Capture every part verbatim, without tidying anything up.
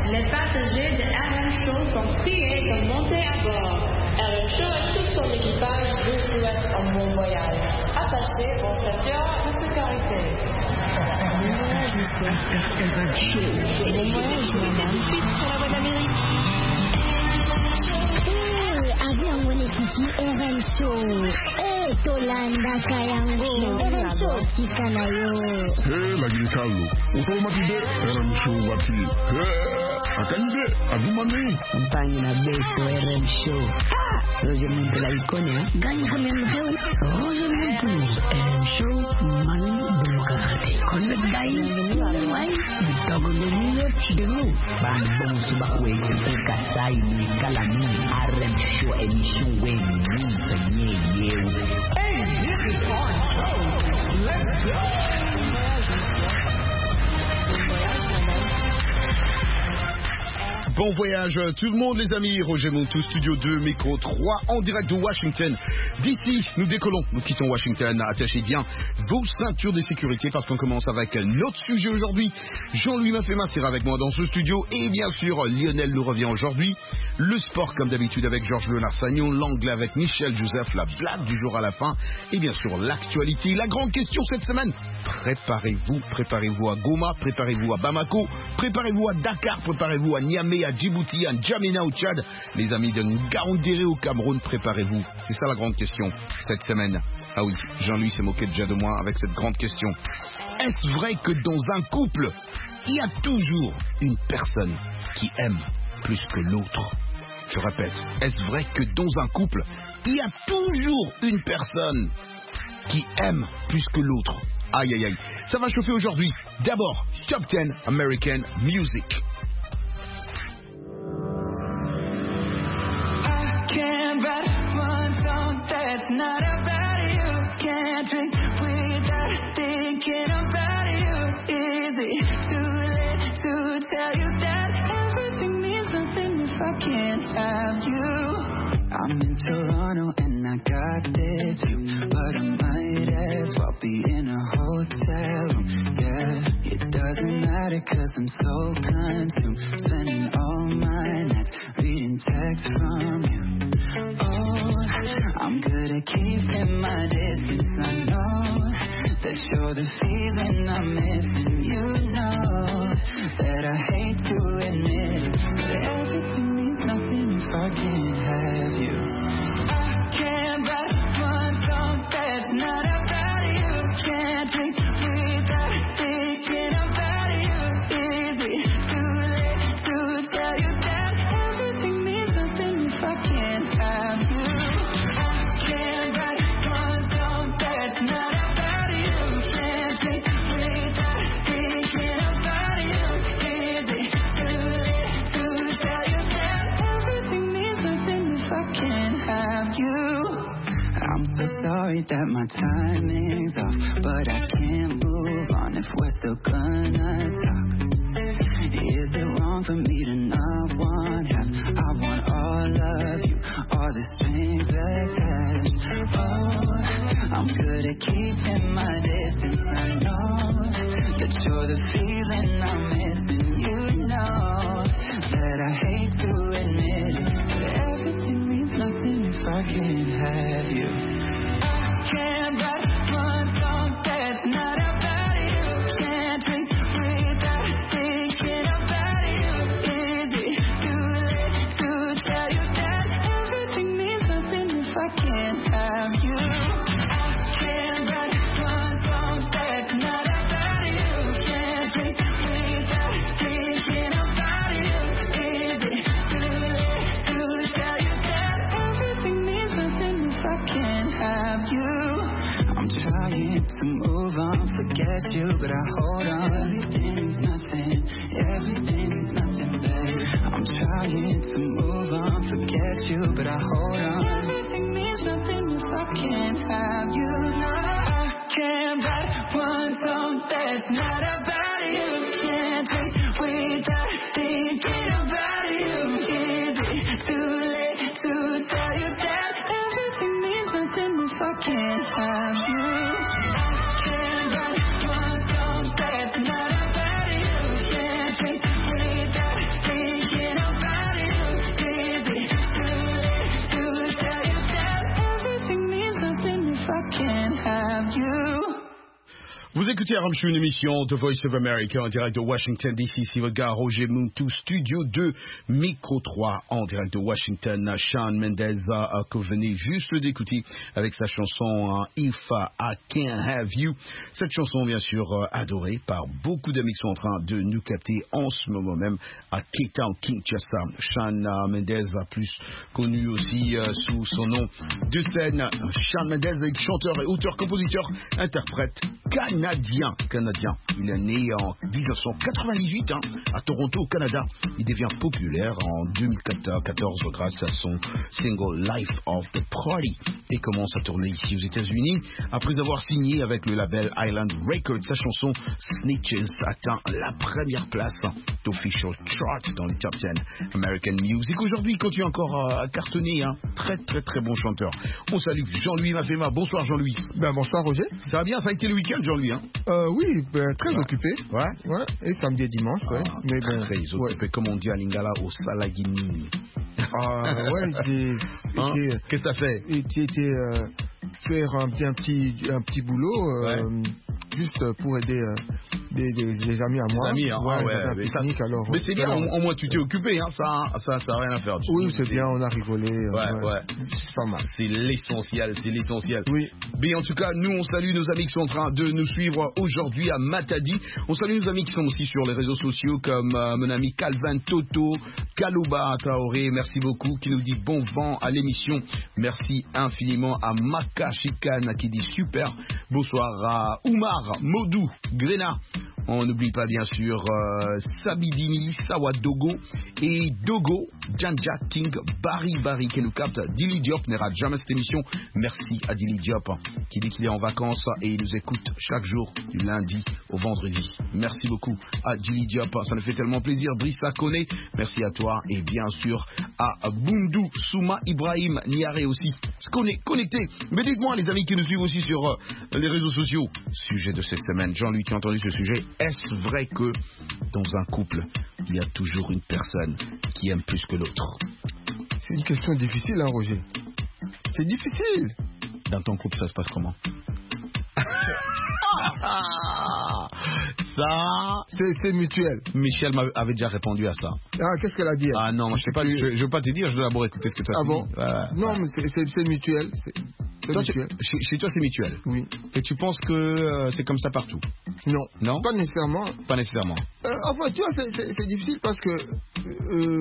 Les passagers de R M Show sont priés de monter à bord. R M Show et tout son équipage vous souhaitent un bon voyage. Attachez vos ceintures de sécurité. Bon voyage, monsieur. R M Show. Bon voyage, madame. Suite pour la voie d'Amérique. Eh, avion mon équipe R M Show. Eh, Tolanda Kayango. R M Show, Kikanayo. Eh, la Gilcalo. Automatique R M Show Wati. Eh, Akande, Agumane. Compagnie na beso R M Show. Ah, Roger Monte la icône, hein. Gagne combien de fois? Roger Monte. R M Show, Manu Bumkarate. Convert Gaï, Wai, Togo de Minute de nous. Ban bon subakwe, Kasai, Kalani, R M Show, émission Wen, Ni, Ye, Hey, this is our show. Let's go. Bon voyage tout le monde les amis, Roger Montou, Studio deux, Micro trois, en direct de Washington. D'ici, nous décollons, nous quittons Washington. Attachez bien vos ceintures de sécurité parce qu'on commence avec notre sujet aujourd'hui. Jean-Louis Maffema sera avec moi dans ce studio et bien sûr Lionel nous revient aujourd'hui. Le sport comme d'habitude avec Georges Léonard-Sagnon, l'anglais avec Michel Joseph, la blague du jour à la fin et bien sûr l'actualité. La grande question cette semaine, préparez-vous, préparez-vous à Goma, préparez-vous à Bamako, préparez-vous à Dakar, préparez-vous à Niamey, à Djibouti, à N'Djamena au Tchad, les amis de Ngaoundéré au Cameroun, préparez-vous. C'est ça la grande question cette semaine. Ah oui, Jean-Louis s'est moqué déjà de moi avec cette grande question. Est-ce vrai que dans un couple, il y a toujours une personne qui aime plus que l'autre? Je répète, est-ce vrai que dans un couple, il y a toujours une personne qui aime plus que l'autre? Aïe aïe aïe, ça va chauffer aujourd'hui. D'abord, Top dix American Music. Can't write one song that's not about you. Can't drink without thinking about you. Is it too late to tell you that everything means nothing if I can't have you? I'm in Toronto and I got this view, but I might as well be in a hotel room. Yeah, it doesn't matter cause I'm so consumed, spending all my nights reading texts from you. Oh, I'm good at keeping my distance. I know that you're the feeling I'm missing. You know that I hate to admit it, but everything means nothing if I can't have you. I can't write one song that's not about you. Can't drink without thinking about you. Is it too late to tell you that everything means nothing if I can't have you? I can't write one song that's not about you. Can't drink without thinking about you. Is it too late to tell you that everything means nothing if I can't have you? I'm so sorry that my timing's off, but I can't move on if we're still gonna talk. Is it wrong for me to not want half? I want all of you, all the strings attached. Oh, I'm good at keeping my distance. I know that you're the feeling I'm missing. You know that I hate to admit it, but everything means nothing if I can't have you. I can't write one song that's not about you. Can't drink without thinking about you. Is it too late to tell you that everything means nothing if I can't have you? I can't write one song that's not about you. Can't drink without thinking about you. Is it too late to tell you that everything means nothing if I can't have you? I'm trying to move on, forget you, but I hold on. Everything means nothing, everything means nothing, babe. I'm trying to move on, forget you, but I hold on. Everything means nothing if I can't have you. No, I can't write one song that's not about you. Can't drink without thinking about you. Is it too late to tell you that everything means nothing if I can't have you? I can't write one song that's not about you. Can't drink without thinking Vous écoutez R M Show, une émission The Voice of America en direct de Washington D C. C'est votre gars Roger Muntu, studio deux, micro trois en direct de Washington. Shawn Mendes uh, que vous venez juste d'écouter avec sa chanson uh, If I Can't Have You. Cette chanson bien sûr uh, adorée par beaucoup d'amis qui sont en train de nous capter en ce moment même à Cape Town, Kinshasa. Shawn uh, Mendes, plus connu aussi uh, sous son nom de scène, Shawn Mendes, chanteur et auteur, compositeur, interprète canadien. Canadien. Il est né en dix-neuf cent quatre-vingt-dix-huit hein, à Toronto, au Canada. Il devient populaire en deux mille quatorze grâce à son single Life of the Party et commence à tourner ici aux États-Unis. Après avoir signé avec le label Island Records, sa chanson Snitches atteint la première place d'Official Chart dans les top dix American Music. Aujourd'hui, il continue encore à cartonner. Hein. Très très très bon chanteur. On salue Jean-Louis Mafema. Bonsoir Jean-Louis. Ben, bonsoir Roger. Ça va bien, ça a été le week-end Jean-Louis hein? euh, Oui, ben, très ouais. occupé. Ouais. Ouais. Et samedi et dimanche. Ah, ouais. Mais très, bon, très occupé, ouais. Comme on dit à Lingala, au Salagini. Ah ouais, j'ai hein? été. Qu'est-ce que ça fait? J'ai été euh, faire un petit, un petit, un petit boulot, euh, ouais. juste pour aider euh, des, des, des amis à moi. Des amis, hein? Ouais, ah ouais, mais, ça, alors, mais c'est bien, au moins tu t'es occupé, hein, ça, ça, ça a rien à faire. Oui, c'est bien, on a rigolé. Ouais, euh, ouais. Pas mal. C'est l'essentiel, c'est l'essentiel. Oui. Mais en tout cas, nous, on salue nos amis qui sont en train de nous suivre aujourd'hui à Matadi. On salue nos amis qui sont aussi sur les réseaux sociaux, comme euh, mon ami Calvin Toto, Kalouba Taoré, merci beaucoup, qui nous dit bon vent à l'émission. Merci infiniment à Maka Chikan qui dit super. Bonsoir à Oumar, Modou, Grena. On n'oublie pas bien sûr euh, Sabidini, Sawadogo et Dogo, Janja King, Barry Barry qui nous capte. Dili Diop ne rate jamais cette émission. Merci à Dili Diop qui dit qu'il est en vacances et il nous écoute chaque jour du lundi au vendredi. Merci beaucoup à Dili Diop, ça nous fait tellement plaisir. Brissa Kone, merci à toi et bien sûr à Bundu Souma Ibrahim Niare aussi. Connecté. Mais dites-moi les amis qui nous suivent aussi sur euh, les réseaux sociaux. Sujet de cette semaine. Jean-Louis, tu as entendu ce sujet? Est-ce vrai que dans un couple, il y a toujours une personne qui aime plus que l'autre? C'est une question difficile, hein, Roger. C'est difficile. Dans ton couple, ça se passe comment? Ça, c'est mutuel. Michel avait déjà répondu à ça. Ah, qu'est-ce qu'elle a dit? Ah non, moi, je sais pas, je, je veux pas te dire, je dois d'abord écouter ce que tu as ah dit. Bon euh, non, euh. mais c'est mutuel. Toi, mutuel. Tu, chez, chez toi, c'est mutuel. Oui. Et tu penses que euh, c'est comme ça partout? Non. Non. Pas nécessairement. Pas nécessairement. Euh, enfin, tu vois, c'est difficile parce que euh,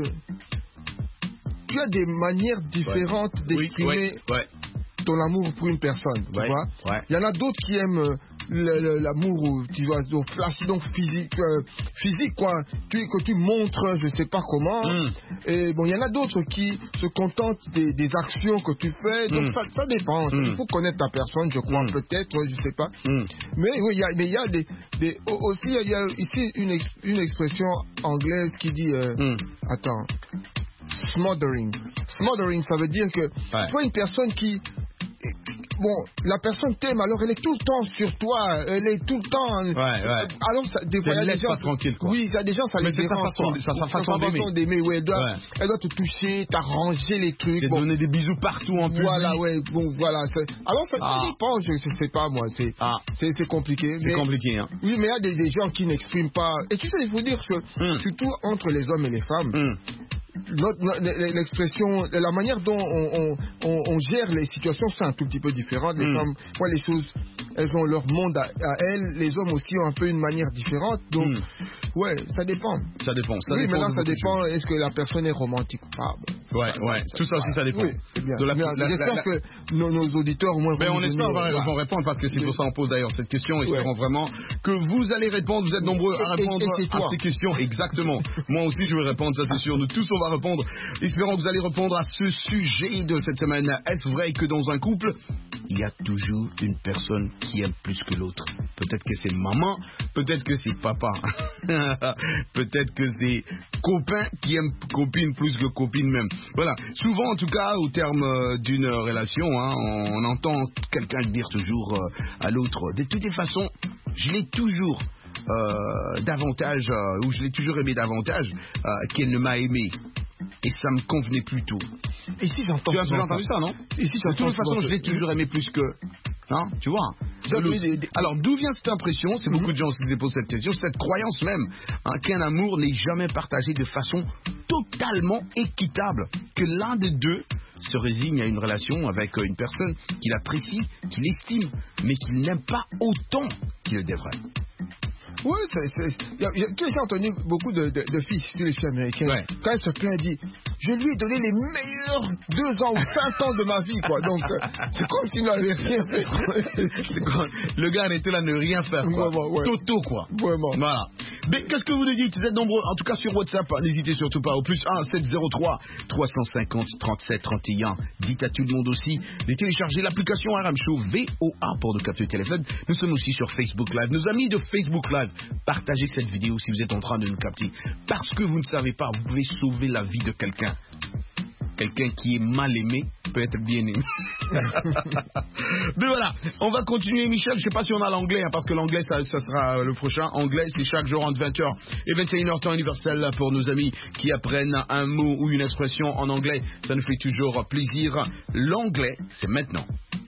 tu as des manières différentes ouais. d'exprimer oui, ouais, ouais. ton amour pour une personne. Tu ouais, vois. Ouais. Il y en a d'autres qui aiment l'amour, tu vois, donc flash, donc physique, euh, physique quoi, tu, que tu montres, je sais pas comment. Mm. Et bon, il y en a d'autres qui se contentent des, des actions que tu fais. Donc mm. ça, ça dépend. Mm. Il faut connaître ta personne, je crois, mm. peut-être, je sais pas. Mm. Mais oui, il y a, mais il y a des, des aussi il y a ici une, ex, une expression anglaise qui dit, euh, mm. attends, smothering. Smothering, ça veut dire que ouais. tu vois une personne qui bon, la personne t'aime, alors elle est tout le temps sur toi, elle est tout le temps. Ouais, ouais. Alors, ça, des fois, il y a des gens. Pas tranquille, quoi. Oui, il y a des gens, ça mais les dérange. C'est sa façon, sa façon d'aimer. Oui, elle doit, ouais. elle doit te toucher, t'arranger les trucs. Te bon. donner des bisous partout en plus. Voilà, ouais, bon, voilà. Alors, ça, ah. ça dépend, je ne sais pas, moi, c'est ah. compliqué. C'est compliqué, hein. Oui, mais il y a des, des gens qui n'expriment pas. Et tu sais, il faut dire que, mm. surtout entre les hommes et les femmes, mm. l'expression, la manière dont on, on, on, on gère les situations, c'est un tout petit peu différent. Les mm. femmes, moi, les choses, elles ont leur monde à, à elles. Les hommes aussi ont un peu une manière différente. Donc, mm. ouais, ça dépend. Ça dépend. Ça oui, dépend maintenant, ça dépend. Est-ce que la personne est romantique ou pas? Bon, ouais, ça, ouais. ça, Tout ça aussi, ça dépend. Oui, c'est bien. J'espère que nos, nos auditeurs, au moins, mais on espère donner, vont voilà. répondre parce que c'est pour ça qu'on pose d'ailleurs cette question. Espérons ouais. vraiment que vous allez répondre. Vous êtes nombreux à répondre et, et, et à ces questions. Exactement. Moi aussi, je vais répondre. Ça, c'est sûr. Nous tous, on va répondre. Espérons que vous allez répondre à ce sujet de cette semaine. Est-ce vrai que dans un couple, il y a toujours une personne qui aime plus que l'autre? Peut-être que c'est maman, peut-être que c'est papa, peut-être que c'est copain qui aime copine plus que copine même. Voilà. Souvent, en tout cas, au terme d'une relation, hein, on entend quelqu'un dire toujours euh, à l'autre, de toutes les façons, je l'ai toujours euh, davantage, euh, ou je l'ai toujours aimé davantage euh, qu'elle ne m'a aimé. Et ça me convenait plutôt. Et si j'entends Tu as toujours entendu ça, non? Et si de toute façon, je l'ai toujours aimé plus que... Non, tu vois. Alors, d'où vient cette impression? C'est mm-hmm. beaucoup de gens qui se posent cette question, cette croyance même, hein, qu'un amour n'est jamais partagé de façon totalement équitable, que l'un des deux se résigne à une relation avec une personne qu'il apprécie, qu'il estime, mais qu'il n'aime pas autant qu'il le devrait. Oui, tu as entendu beaucoup de, de, de filles, surtout les filles américaines, ouais. Quand elles se plaignent, elles disent je lui ai donné les meilleurs deux ans ou cinq ans de ma vie, quoi. Donc, euh, c'est comme s'il n'avait rien fait. C'est comme, le gars était là, ne rien faire, quoi. Ouais, ouais. Toto, quoi. Vraiment. Voilà. Mais qu'est-ce que vous nous dites? Vous êtes nombreux, en tout cas sur WhatsApp, n'hésitez surtout pas, au plus un sept zéro trois trois cent cinquante trente-sept trente et un. Dites à tout le monde aussi de télécharger l'application R M Show V O A pour de capter le téléphone. Nous sommes aussi sur Facebook Live. Nos amis de Facebook Live, partagez cette vidéo si vous êtes en train de nous capter. Parce que vous ne savez pas, vous pouvez sauver la vie de quelqu'un. Quelqu'un qui est mal aimé peut être bien aimé. Mais voilà, on va continuer, Michel. Je ne sais pas si on a l'anglais, hein, parce que l'anglais, ça, ça sera le prochain. Anglais, c'est chaque jour entre vingt heures et vingt et une heures temps universel pour nos amis qui apprennent un mot ou une expression en anglais. Ça nous fait toujours plaisir. L'anglais, c'est maintenant.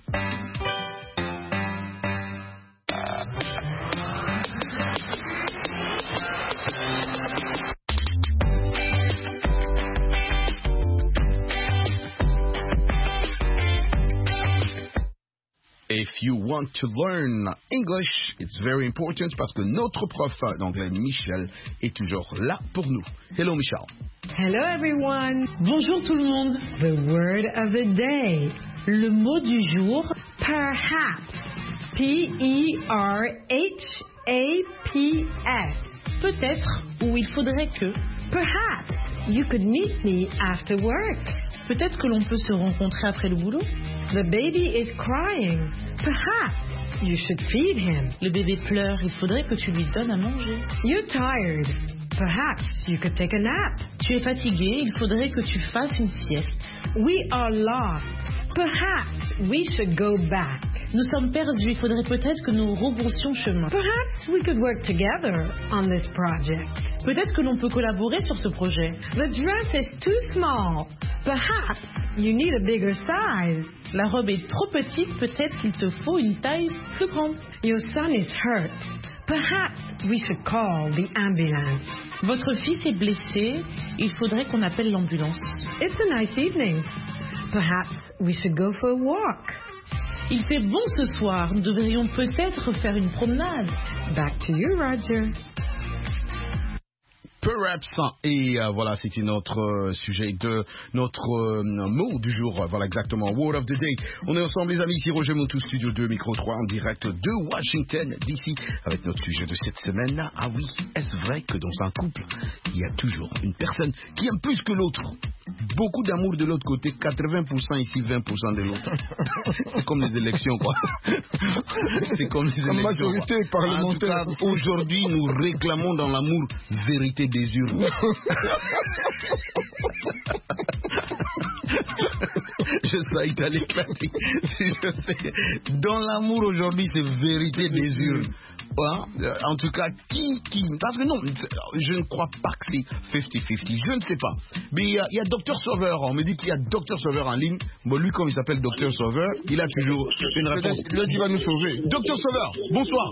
If you want to learn English, it's very important parce que notre prof d'anglais, Michel, est toujours là pour nous. Hello, Michel. Hello, everyone. Bonjour tout le monde. The word of the day. Le mot du jour, perhaps. P E R H A P S. Peut-être ou il faudrait que. Perhaps you could meet me after work. Peut-être que l'on peut se rencontrer après le boulot. The baby is crying. Perhaps you should feed him. Le bébé pleure, il faudrait que tu lui donnes à manger. You're tired. Perhaps you could take a nap. Tu es fatigué, il faudrait que tu fasses une sieste. We are lost. Perhaps we should go back. Nous sommes perdus, il faudrait peut-être que nous rebroussions chemin. Perhaps we could work together on this project. Peut-être que l'on peut collaborer sur ce projet. The dress is too small. Perhaps you need a bigger size. La robe est trop petite, peut-être qu'il te faut une taille plus grande. Your son is hurt. Perhaps we should call the ambulance. Votre fils est blessé, il faudrait qu'on appelle l'ambulance. It's a nice evening. Perhaps we should go for a walk. Il fait bon ce soir, nous devrions peut-être faire une promenade. Back to you, Roger. Perhaps, et euh, voilà, c'était notre euh, sujet de notre euh, mot du jour, voilà exactement, word of the day. On est ensemble les amis, ici Roger Montou, Studio deux, Micro trois, en direct de Washington, D C, avec notre sujet de cette semaine. Ah oui, est-ce vrai que dans un couple, il y a toujours une personne qui aime plus que l'autre? Beaucoup d'amour de l'autre côté, quatre-vingts pour cent ici, vingt pour cent de l'autre. C'est comme les élections, quoi. C'est comme les élections. Majorité parlementaire. En tout cas, aujourd'hui, nous réclamons dans l'amour vérité des urnes. Je sais, il allait éclater. Je sais. Dans l'amour aujourd'hui, c'est vérité des urnes. Hein? En tout cas, qui, qui, parce que non, je ne crois pas que c'est cinquante cinquante, je ne sais pas. Mais il y a, il y a Docteur Sauveur, on me dit qu'il y a Docteur Sauveur en ligne. Bon, lui, comme il s'appelle Docteur Sauveur, il a toujours une réponse. Là, tu vas nous sauver. Docteur Sauveur, bonsoir.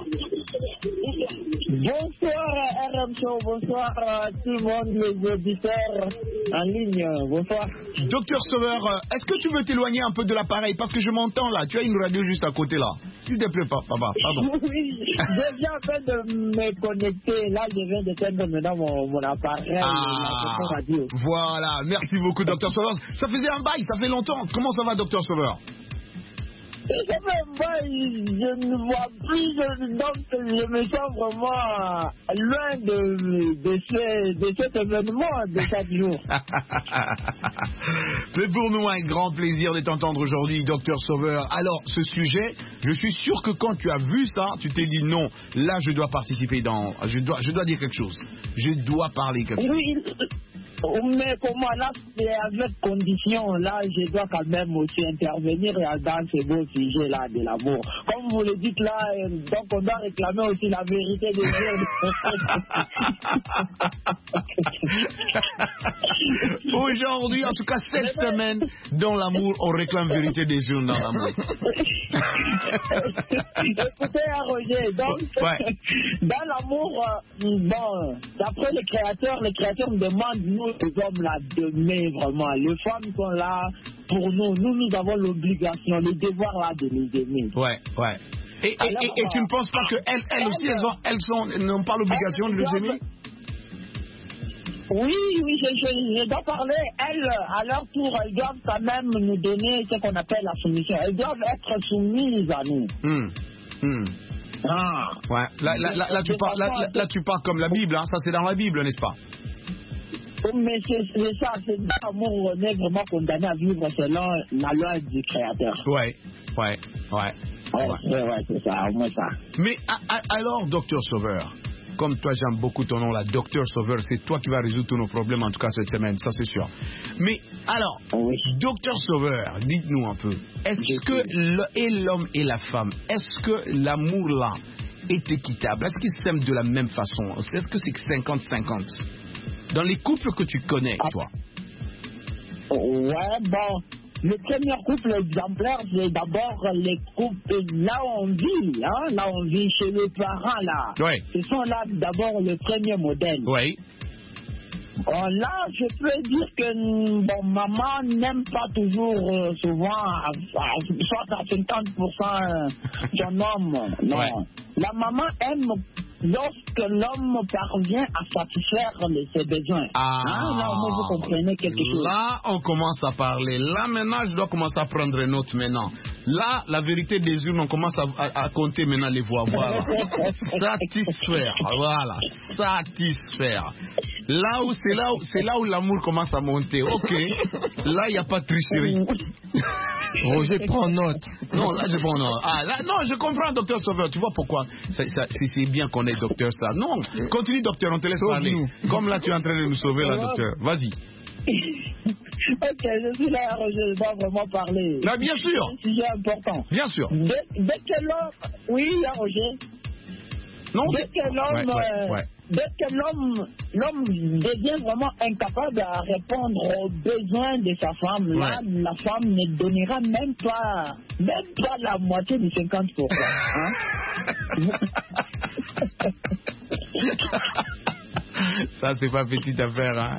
Bonsoir à R M Show, bonsoir à tout le monde, les auditeurs en ligne, bonsoir. Docteur Sauveur, est-ce que tu veux t'éloigner un peu de l'appareil? Parce que je m'entends là, tu as une radio juste à côté là. S'il te plaît, papa, pardon. Oui, je viens en train de me connecter, là je viens d'éteindre maintenant mon, mon appareil, ah, la radio. Voilà, merci beaucoup Docteur Sauveur. Ça faisait un bail, ça fait longtemps. Comment ça va Docteur Sauveur? Je ne vois plus, je, donc je me sens vraiment loin de, de, ce, de cet événement de chaque jour. C'est pour nous un grand plaisir de t'entendre aujourd'hui, Docteur Sauveur. Alors, ce sujet, je suis sûr que quand tu as vu ça, tu t'es dit non, là je dois participer dans... Je dois, je dois dire quelque chose. Je dois parler quelque chose. Oui. Mais comment là, c'est avec condition, là, je dois quand même aussi intervenir dans ce beau sujet-là de l'amour. Comme vous le dites là, donc on doit réclamer aussi la vérité des yeux. Aujourd'hui, en tout cas cette semaine, dans l'amour, on réclame vérité des yeux dans l'amour. Écoutez, Roger, donc, ouais. Dans l'amour, euh, bon, d'après le créateur, le créateur nous demande, nous, les hommes, là, d'aimer vraiment. Les femmes sont là pour nous. Nous, nous avons l'obligation, le devoir, là, de les aimer. Ouais, ouais. Et, et, Alors, et, et tu ne penses pas qu'elles elles, elles aussi, elles, ont, elles sont, n'ont pas l'obligation de les aimer? Oui, oui, je, je, je dois parler. Elles, à leur tour, elles doivent quand même nous donner ce qu'on appelle la soumission. Elles doivent être soumises à nous. Mmh. Mmh. Ah. Ouais. Là, là, là, là, tu parles, là, là, là, tu parles comme la Bible, hein. Ça, c'est dans la Bible, n'est-ce pas? Mais c'est ça, c'est l'amour, on est vraiment condamné à vivre selon la loi du Créateur. Ouais, ouais, ouais. Ouais, ouais, ouais c'est ça, au moins ça. Mais a, a, alors, docteur Sauveur, comme toi, j'aime beaucoup ton nom, là, docteur Sauveur, c'est toi qui vas résoudre tous nos problèmes, en tout cas cette semaine, ça c'est sûr. Mais alors, oui. Docteur Sauveur, dites-nous un peu, est-ce que le, et l'homme et la femme, est-ce que l'amour là est équitable? Est-ce qu'ils s'aiment de la même façon? Est-ce que c'est cinquante cinquante? Dans les couples que tu connais, ah. toi? Ouais, bon. Le premier couple exemplaire, c'est d'abord les couples là où on vit, hein, là où on vit chez les parents, là. Oui. Ce sont là d'abord le premier modèle. Oui. Bon, là, je peux dire que bon, maman n'aime pas toujours, euh, souvent, à, à, soit à cinquante pour cent son homme. Non. Ouais. La maman aime lorsque l'homme parvient à satisfaire les, ses besoins. Ah, hein, là, moi, vous comprenez quelque chose. Là, on commence à parler. Là, maintenant, je dois commencer à prendre une note maintenant. Là, la vérité des urnes, on commence à, à, à compter maintenant les voix. Voilà. Satisfaire. Voilà. Satisfaire. Là où c'est là où c'est là où l'amour commence à monter. Ok. Là, il n'y a pas de tricherie. Roger prend note. Non, là je prends note. Ah, là, non, je comprends, docteur Sauveur. Tu vois pourquoi c'est, c'est bien qu'on ait docteur ça. Non, continue, docteur, on te laisse parler. Nous. Comme là, tu es en train de nous sauver, là, docteur. Vas-y. Ok, je suis là, Roger, je dois vraiment parler. Là, bien sûr. C'est un sujet important. Bien sûr. Dès, dès que l'homme... Oui, là, Roger. Non, dès que l'homme... Ouais, ouais, ouais. Dès que l'homme, l'homme devient vraiment incapable à répondre aux besoins de sa femme, ouais. Là, la femme ne donnera même pas, même pas la moitié du cinquante pour cent. Hein? Ça, c'est pas petite affaire, hein.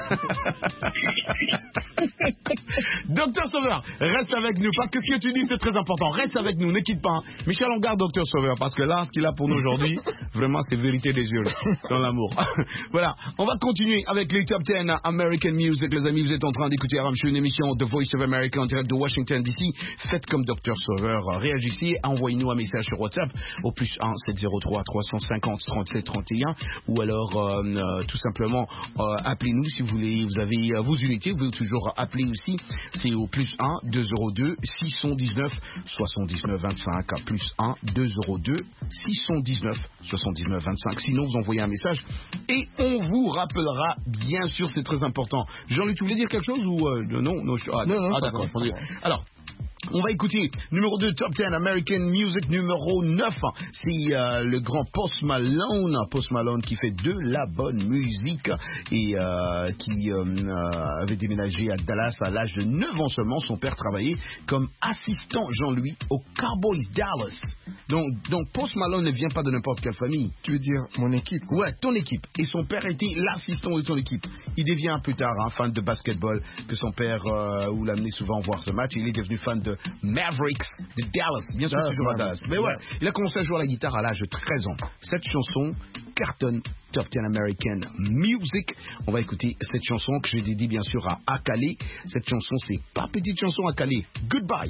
Docteur Sauveur, reste avec nous, parce que ce que tu dis, c'est très important. Reste avec nous, ne quitte pas. Michel, on garde Docteur Sauveur, parce que là, ce qu'il a pour nous aujourd'hui, vraiment, c'est vérité des yeux, dans l'amour. Voilà, on va continuer avec les Top dix American Music. Les amis, vous êtes en train d'écouter Aram Show, une émission de Voice of America en direct de Washington, D C. Faites comme Docteur Sauveur, réagissez, envoyez-nous un message sur WhatsApp au plus un sept zéro trois trois cent cinquante trente-sept trente et un, ou alors euh, euh, tout simplement euh, appelez-nous si vous voulez, vous avez euh, vos unités, vous pouvez toujours appeler aussi, c'est au plus un deux zéro deux six cent dix-neuf soixante-dix-neuf vingt-cinq, plus un deux zéro deux six cent dix-neuf soixante-dix-neuf vingt-cinq. Sinon, vous envoyez un message et on vous rappellera, bien sûr, c'est très important. Jean-Luc, tu voulais dire quelque chose ou euh, non, non, ah, non, non, ah d'accord. Alors, on va écouter numéro deux Top dix American Music, numéro neuf. C'est euh, le grand Post Malone. Post Malone qui fait de la bonne musique et euh, qui euh, euh, avait déménagé à Dallas à l'âge de neuf ans seulement. Son père travaillait comme assistant, Jean-Louis, aux Cowboys Dallas. Donc, donc Post Malone ne vient pas de n'importe quelle famille. Tu veux dire mon équipe? Ouais, ton équipe. Et son père était l'assistant de ton équipe. Il devient plus tard un fan de basketball, que son père euh, ou l'amenait souvent voir ce match. Il est devenu fan de Mavericks de Dallas, bien sûr, ah, toujours à Dallas. Mais ouais, il a commencé à jouer à la guitare à l'âge de treize ans. Cette chanson cartonne Top dix American Music. On va écouter cette chanson que je dédie bien sûr à Akale. Cette chanson, c'est pas petite chanson Akale. Goodbyes.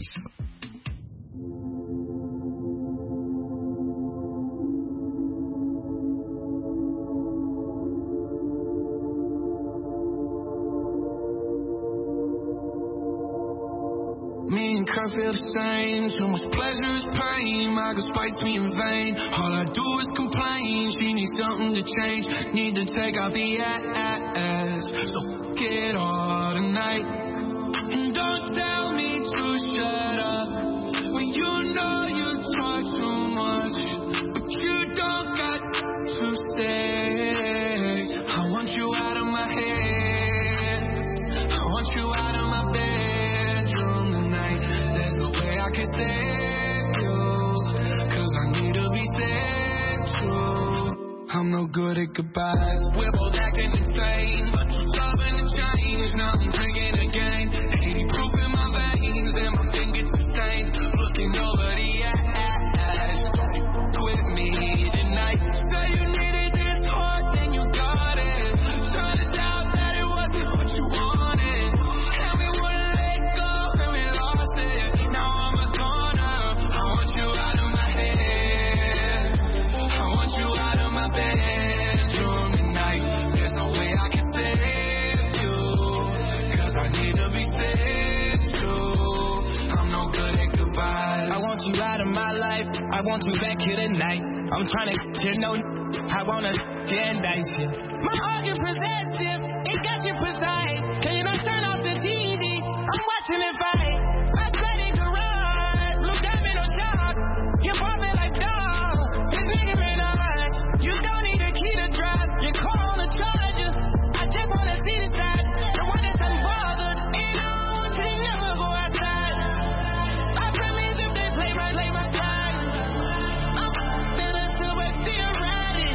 Me think I feel the same. Too much pleasure is pain. My girl spites me in vain. All I do is complain. She needs something to change. Need to take out the ass. So get all tonight. And don't tell me to shut up when you know you talk too much, but you don't got to say. I want you out of my head. I want you out of my bedroom tonight. There's no way I can save you, cause I need to be saved too. I'm no good at goodbyes. We're both acting insane, but you're stubborn to change. Now I'm drinking again. eighty proof in my veins, and my fingers stained. Looking over the ass. Quit me tonight. Say you needed this hard, then you got it. Trying to shout that it wasn't what you wanted. And we wouldn't let go, and we lost it. Now I'm a goner. I want you out of my head. I want you out of my bedroom tonight. There's no way I can save you, cause I need to be saved too. I'm no good at goodbyes. I want you out of my life. I want you back here tonight. I'm trying to get you no. I wanna get dice you. My heart is possessive. It got you precise. Can you not turn off the T V? I'm watching it fight. I said it garage. Look at me, no shock. You're bumping like dog. This nigga been alright. You don't need a key to drive. You call on the charger. I just wanna see the side. The one that's unbothered. And I want you to never go outside. I promise if they play my, play my side. I'm feeling super theoretic.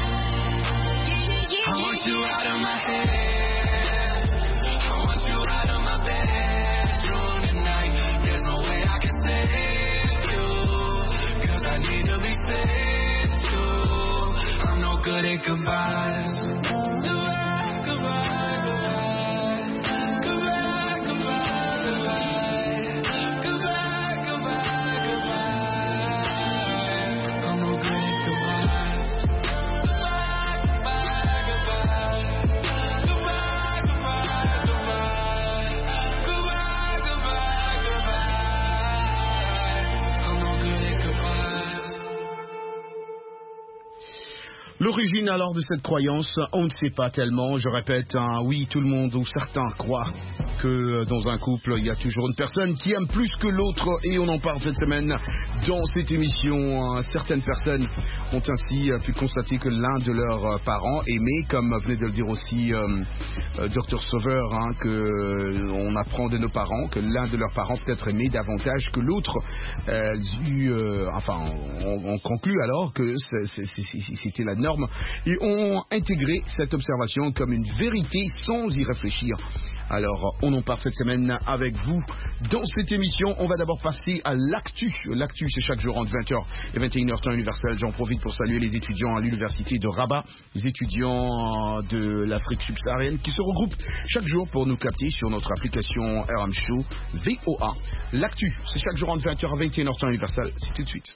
I want you out of my head. I want you out of my bedroom tonight. There's no way I can save you, cause I need to be saved too. I'm no good at goodbyes. Goodbye, goodbye, goodbye. Goodbye, goodbye, goodbye. Goodbye, goodbye, goodbye. I'm no good at goodbyes. Goodbye, goodbye, goodbye. Goodbye, goodbye, goodbye. Goodbye, goodbye, goodbye. I'm no good at goodbyes. L'origine alors de cette croyance, on ne sait pas tellement. Je répète, hein, oui, tout le monde ou certains croient que dans un couple, il y a toujours une personne qui aime plus que l'autre, et on en parle cette semaine dans cette émission. Hein. Certaines personnes ont ainsi pu constater que l'un de leurs parents aimait, comme venait de le dire aussi euh, euh, docteur Sauveur, hein, que on apprend de nos parents que l'un de leurs parents peut-être aimait davantage que l'autre. Euh, euh, enfin, on, on conclut alors que c'est, c'est, c'est, c'était la norme, et ont intégré cette observation comme une vérité sans y réfléchir. Alors, on en parle cette semaine avec vous. Dans cette émission, on va d'abord passer à l'actu. L'actu, c'est chaque jour entre vingt heures et vingt et une heures temps universel. J'en profite pour saluer les étudiants à l'université de Rabat, les étudiants de l'Afrique subsaharienne qui se regroupent chaque jour pour nous capter sur notre application R M Show V O A. L'actu, c'est chaque jour entre vingt heures et vingt et une heures temps universel. C'est tout de suite.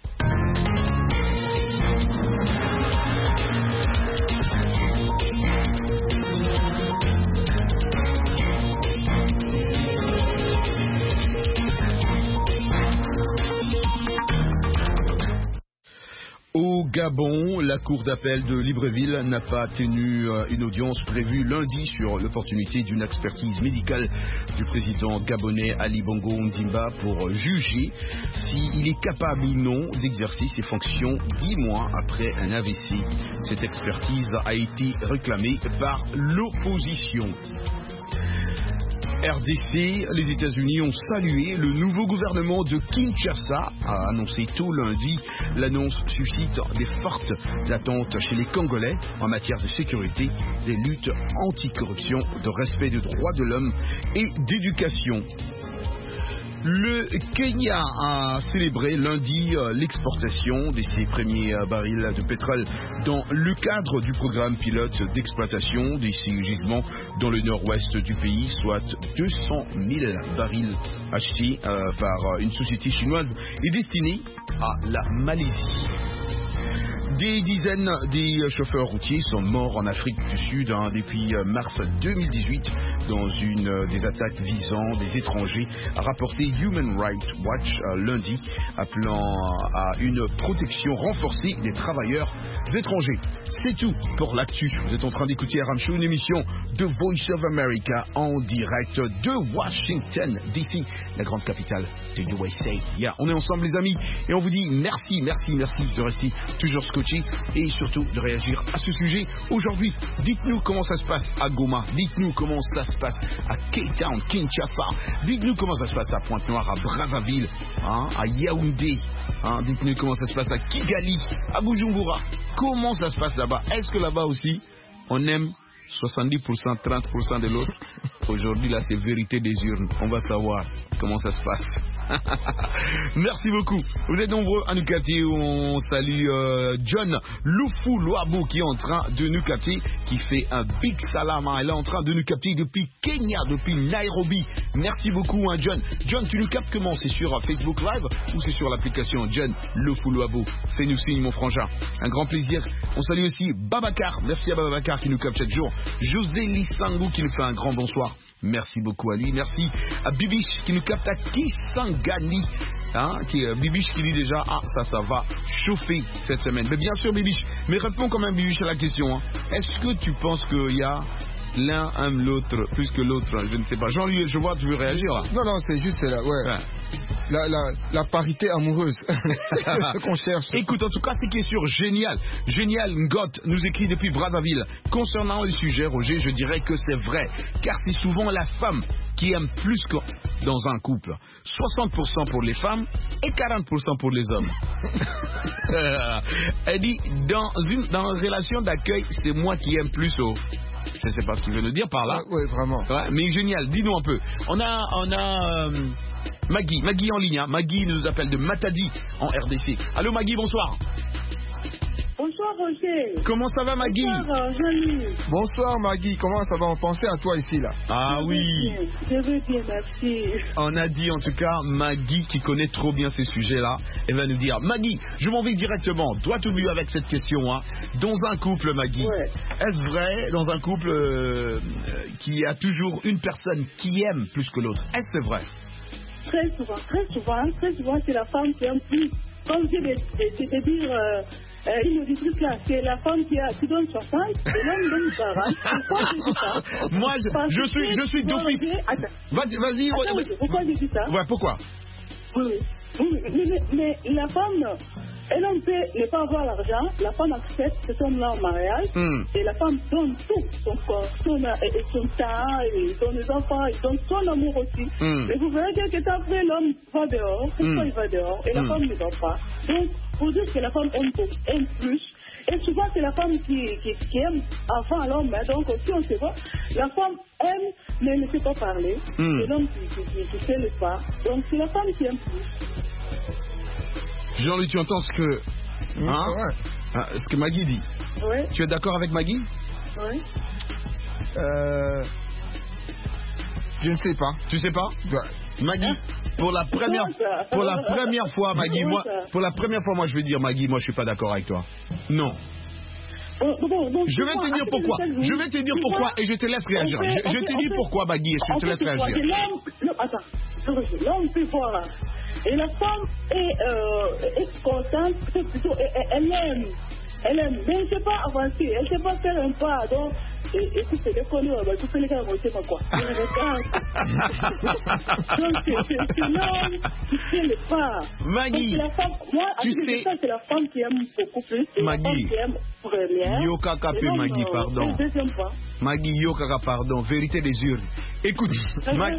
Au Gabon, la cour d'appel de Libreville n'a pas tenu une audience prévue lundi sur l'opportunité d'une expertise médicale du président gabonais Ali Bongo Ondimba pour juger s'il est capable ou non d'exercer ses fonctions dix mois après un A V C. Cette expertise a été réclamée par l'opposition. R D C, les États-Unis ont salué le nouveau gouvernement de Kinshasa, a annoncé tôt lundi. L'annonce suscite des fortes attentes chez les Congolais en matière de sécurité, des luttes anticorruption, de respect des droits de l'homme et d'éducation. Le Kenya a célébré lundi euh, l'exportation de ses premiers euh, barils de pétrole dans le cadre du programme pilote d'exploitation de ces gisements dans le nord-ouest du pays, soit deux cent mille barils achetés euh, par une société chinoise et destinés à la Malaisie. Des dizaines des chauffeurs routiers sont morts en Afrique du Sud hein, depuis mars deux mille dix-huit dans une euh, des attaques visant des étrangers, a rapporté Human Rights Watch euh, lundi, appelant à une protection renforcée des travailleurs étrangers. C'est tout pour l'actu. Vous êtes en train d'écouter R M Show, une émission de Voice of America en direct de Washington D C, la grande capitale de U S A. Yeah, on est ensemble les amis et on vous dit merci, merci, merci de rester toujours scotché et surtout de réagir à ce sujet aujourd'hui. Dites-nous comment ça se passe à Goma, dites-nous comment ça se passe à Cape Town, Kinshasa, dites-nous comment ça se passe à Pointe-Noire, à Brazzaville, hein, à Yaoundé, hein, dites-nous comment ça se passe à Kigali, à Bujumbura, comment ça se passe là-bas. Est-ce que là-bas aussi on aime soixante-dix pour cent, trente pour cent de l'autre? Aujourd'hui là c'est vérité des urnes, on va savoir comment ça se passe. Merci beaucoup. Vous êtes nombreux à nous capter. On salue euh, John Lufu Loabo qui est en train de nous capter, qui fait un big salam. Hein. Elle est en train de nous capter depuis Kenya, depuis Nairobi. Merci beaucoup, hein, John. John, tu nous captes comment? C'est sur Facebook Live ou c'est sur l'application John Lufu Loabo? Fais-nous signe, mon frangin. Un grand plaisir. On salue aussi Babacar. Merci à Babacar qui nous capte chaque jour. José Lissangou qui nous fait un grand bonsoir. Merci beaucoup à lui. Merci à Bibiche qui nous capte à Kisangani. Hein, qui, euh, Bibiche qui dit déjà, ah ça, ça va chauffer cette semaine. Mais bien sûr Bibiche, mais réponds quand même Bibiche à la question. Hein. Est-ce que tu penses qu'il y a l'un aime l'autre plus que l'autre? Je ne sais pas. Jean-Louis, je vois, tu veux réagir là? Non, non, c'est juste là, ouais. ouais. La, la, la parité amoureuse. C'est ce qu'on cherche. Écoute, en tout cas, c'est qui est sûr, génial. Génial, Ngot nous écrit depuis Brazzaville. Concernant le sujet, Roger, je dirais que c'est vrai. Car c'est souvent la femme qui aime plus que dans un couple. soixante pour cent pour les femmes et quarante pour cent pour les hommes. Elle dit, dans une, dans une relation d'accueil, c'est moi qui aime plus au... Je ne sais pas ce qu'il veut nous dire par là. Oui, vraiment. Ouais, mais génial, dis-nous un peu. On a, on a euh, Maggie, Maggie en ligne. Hein. Maggie nous appelle de Matadi en R D C. Allô Maggie, bonsoir. Bonsoir Roger. Comment ça va Maggie? Bonsoir Jean-Louis. Bonsoir Maggie, comment ça va? On pensait à toi ici là. Ah je oui. Bien. Je vais bien, merci. On a dit en tout cas Maggie qui connaît trop bien ces sujets-là. Elle va nous dire, Maggie, je m'en vais directement, droit au but avec cette question. Hein. Dans un couple Maggie, ouais. Est-ce vrai dans un couple euh, qu'il y a toujours une personne qui aime plus que l'autre? Est-ce que c'est vrai? Très souvent, très souvent, très souvent c'est la femme qui aime plus. Comme je vais te dire... Euh, Euh, une auditrice là, c'est la femme qui, a, qui donne soixante et l'homme donne quarante. Pourquoi je dis ça? Moi, je, je suis, je suis d'office. Vas-y, vas-y. Attends, pourquoi je dis ça? Ouais, pourquoi? Oui, oui. Mais, mais, mais la femme, elle ne peut ne pas avoir l'argent. La femme accepte cet homme-là en mariage. Mm. Et la femme donne tout, son corps, son, et son temps, et donne les enfants, et donne son amour aussi. Mm. Mais vous verrez quelque temps après, l'homme va dehors. Pourquoi mm. il va dehors? Et la mm. femme ne va pas. Donc, pour dire que la femme aime, aime plus. Et souvent, c'est la femme qui, qui, qui aime avant l'homme. Hein. Donc, si on se voit, la femme aime, mais elle ne sait pas parler. Mm. C'est l'homme qui, qui, qui, qui fait le pas. Donc, c'est la femme qui aime plus. Jean-Louis, tu entends ce que, mmh, hein, ouais. ce que Maggie dit? Oui. Tu es d'accord avec Maggie? Oui. Euh, je ne sais pas. Tu sais pas? Ouais. Maggie, pour la première, pour la première fois, Maggie, moi, pour la première fois, moi, je vais dire, Maggie, moi, je suis pas d'accord avec toi. Non. Bon, bon, bon, je vais te dire pourquoi. Je vais te dire pourquoi et je te laisse réagir. Je, je te dis pourquoi, Maggie, et je te laisse réagir. Attends, l'homme peut voir. Et la femme est, euh, est contente, plutôt, elle, elle aime. Elle aime, mais elle ne sait pas avancer, elle ne sait pas faire un pas. Donc, écoute, c'est déconné, tu fais les gars, on sait pas quoi. Donc, c'est l'homme qui fait le pas. Maggie, la femme, moi, tu sais, ça, c'est la femme qui aime beaucoup plus. C'est Maggie, la femme qui aime première. Yo kaka peu, Maggie, pardon. Deuxième pas. Maggie, yo kaka, pardon. Vérité des urnes. Écoute, Ma...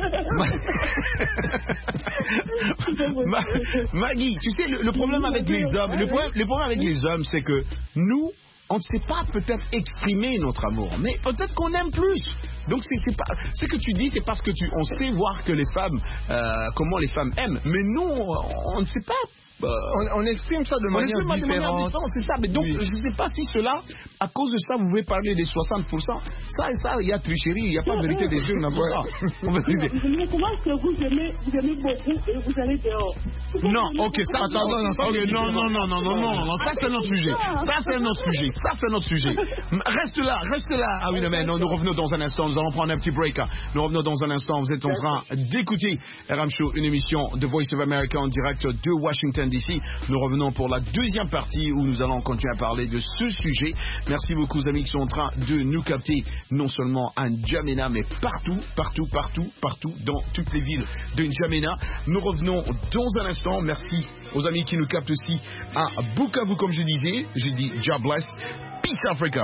Ma... Maggie, tu sais, le, le problème avec les hommes, le problème, le problème avec les hommes, c'est que nous, on ne sait pas peut-être exprimer notre amour, mais peut-être qu'on aime plus. Donc c'est, c'est pas, ce que tu dis, c'est parce que tu, on sait voir que les femmes, euh, comment les femmes aiment, mais nous, on, on ne sait pas Euh, on, on exprime ça de on manière exprime différente. C'est ça. Mais donc, oui. je ne sais pas si cela, à cause de ça, vous pouvez parler des soixante pour cent. Ça et ça, il y a tricherie, il n'y a pas de vérité des jeux. Mais comment est-ce que vous aimez, vous aimez beaucoup et vous allez dehors? Non, ok, ça, attends, non, non, okay, non, non, non, non, non, non, non, ça c'est notre sujet. Ça c'est notre sujet. Ça c'est notre sujet. Reste là, reste là. Ah oui, non, mais non, nous revenons dans un instant. Nous allons prendre un petit break. Nous revenons dans un instant. Vous êtes en train d'écouter R M Show, une émission de Voice of America en direct de Washington D C. Nous revenons pour la deuxième partie où nous allons continuer à parler de ce sujet. Merci beaucoup aux amis qui sont en train de nous capter, non seulement à N'Djamena, mais partout, partout, partout, partout, dans toutes les villes de N'Djamena. Nous revenons dans un instant. Merci aux amis qui nous captent aussi à Bukavu, comme je disais. J'ai dit God bless. Peace Africa.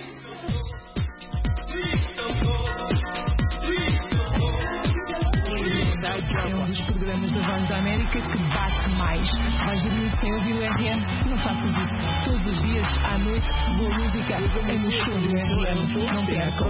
É um dos programas da Voz da América que bate mais. Vais dormir sem ouvir o R M? Não faças isso. Todos os dias, à noite, boa música é no show do R M. Não percam.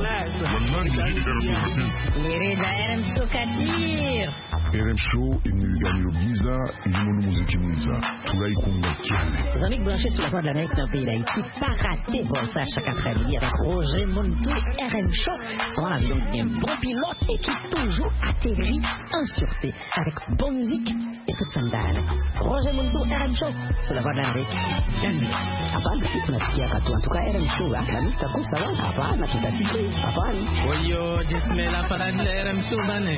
Querida R M Show Kadir. R M Show imeganyiro byiza irimo n'umuziki mwiza turayikunda cyane. Vos amis branchés sur la voix de l'Amérique dans le pays d'Haïti, pas rater bon ça chaque après-midi avec Roger Montou R M Show. Sont là donc un bon pilote et qui toujours atterrit en sûreté avec bonne musique et toute sandale. Roger Montou R M Show sur la voix de l'Amérique. Hapana sisi tunasikia katu en tout cas R M Show hapa ni taku sawa hapana tutasikia hapana. Oyo jismela para R M Show bane.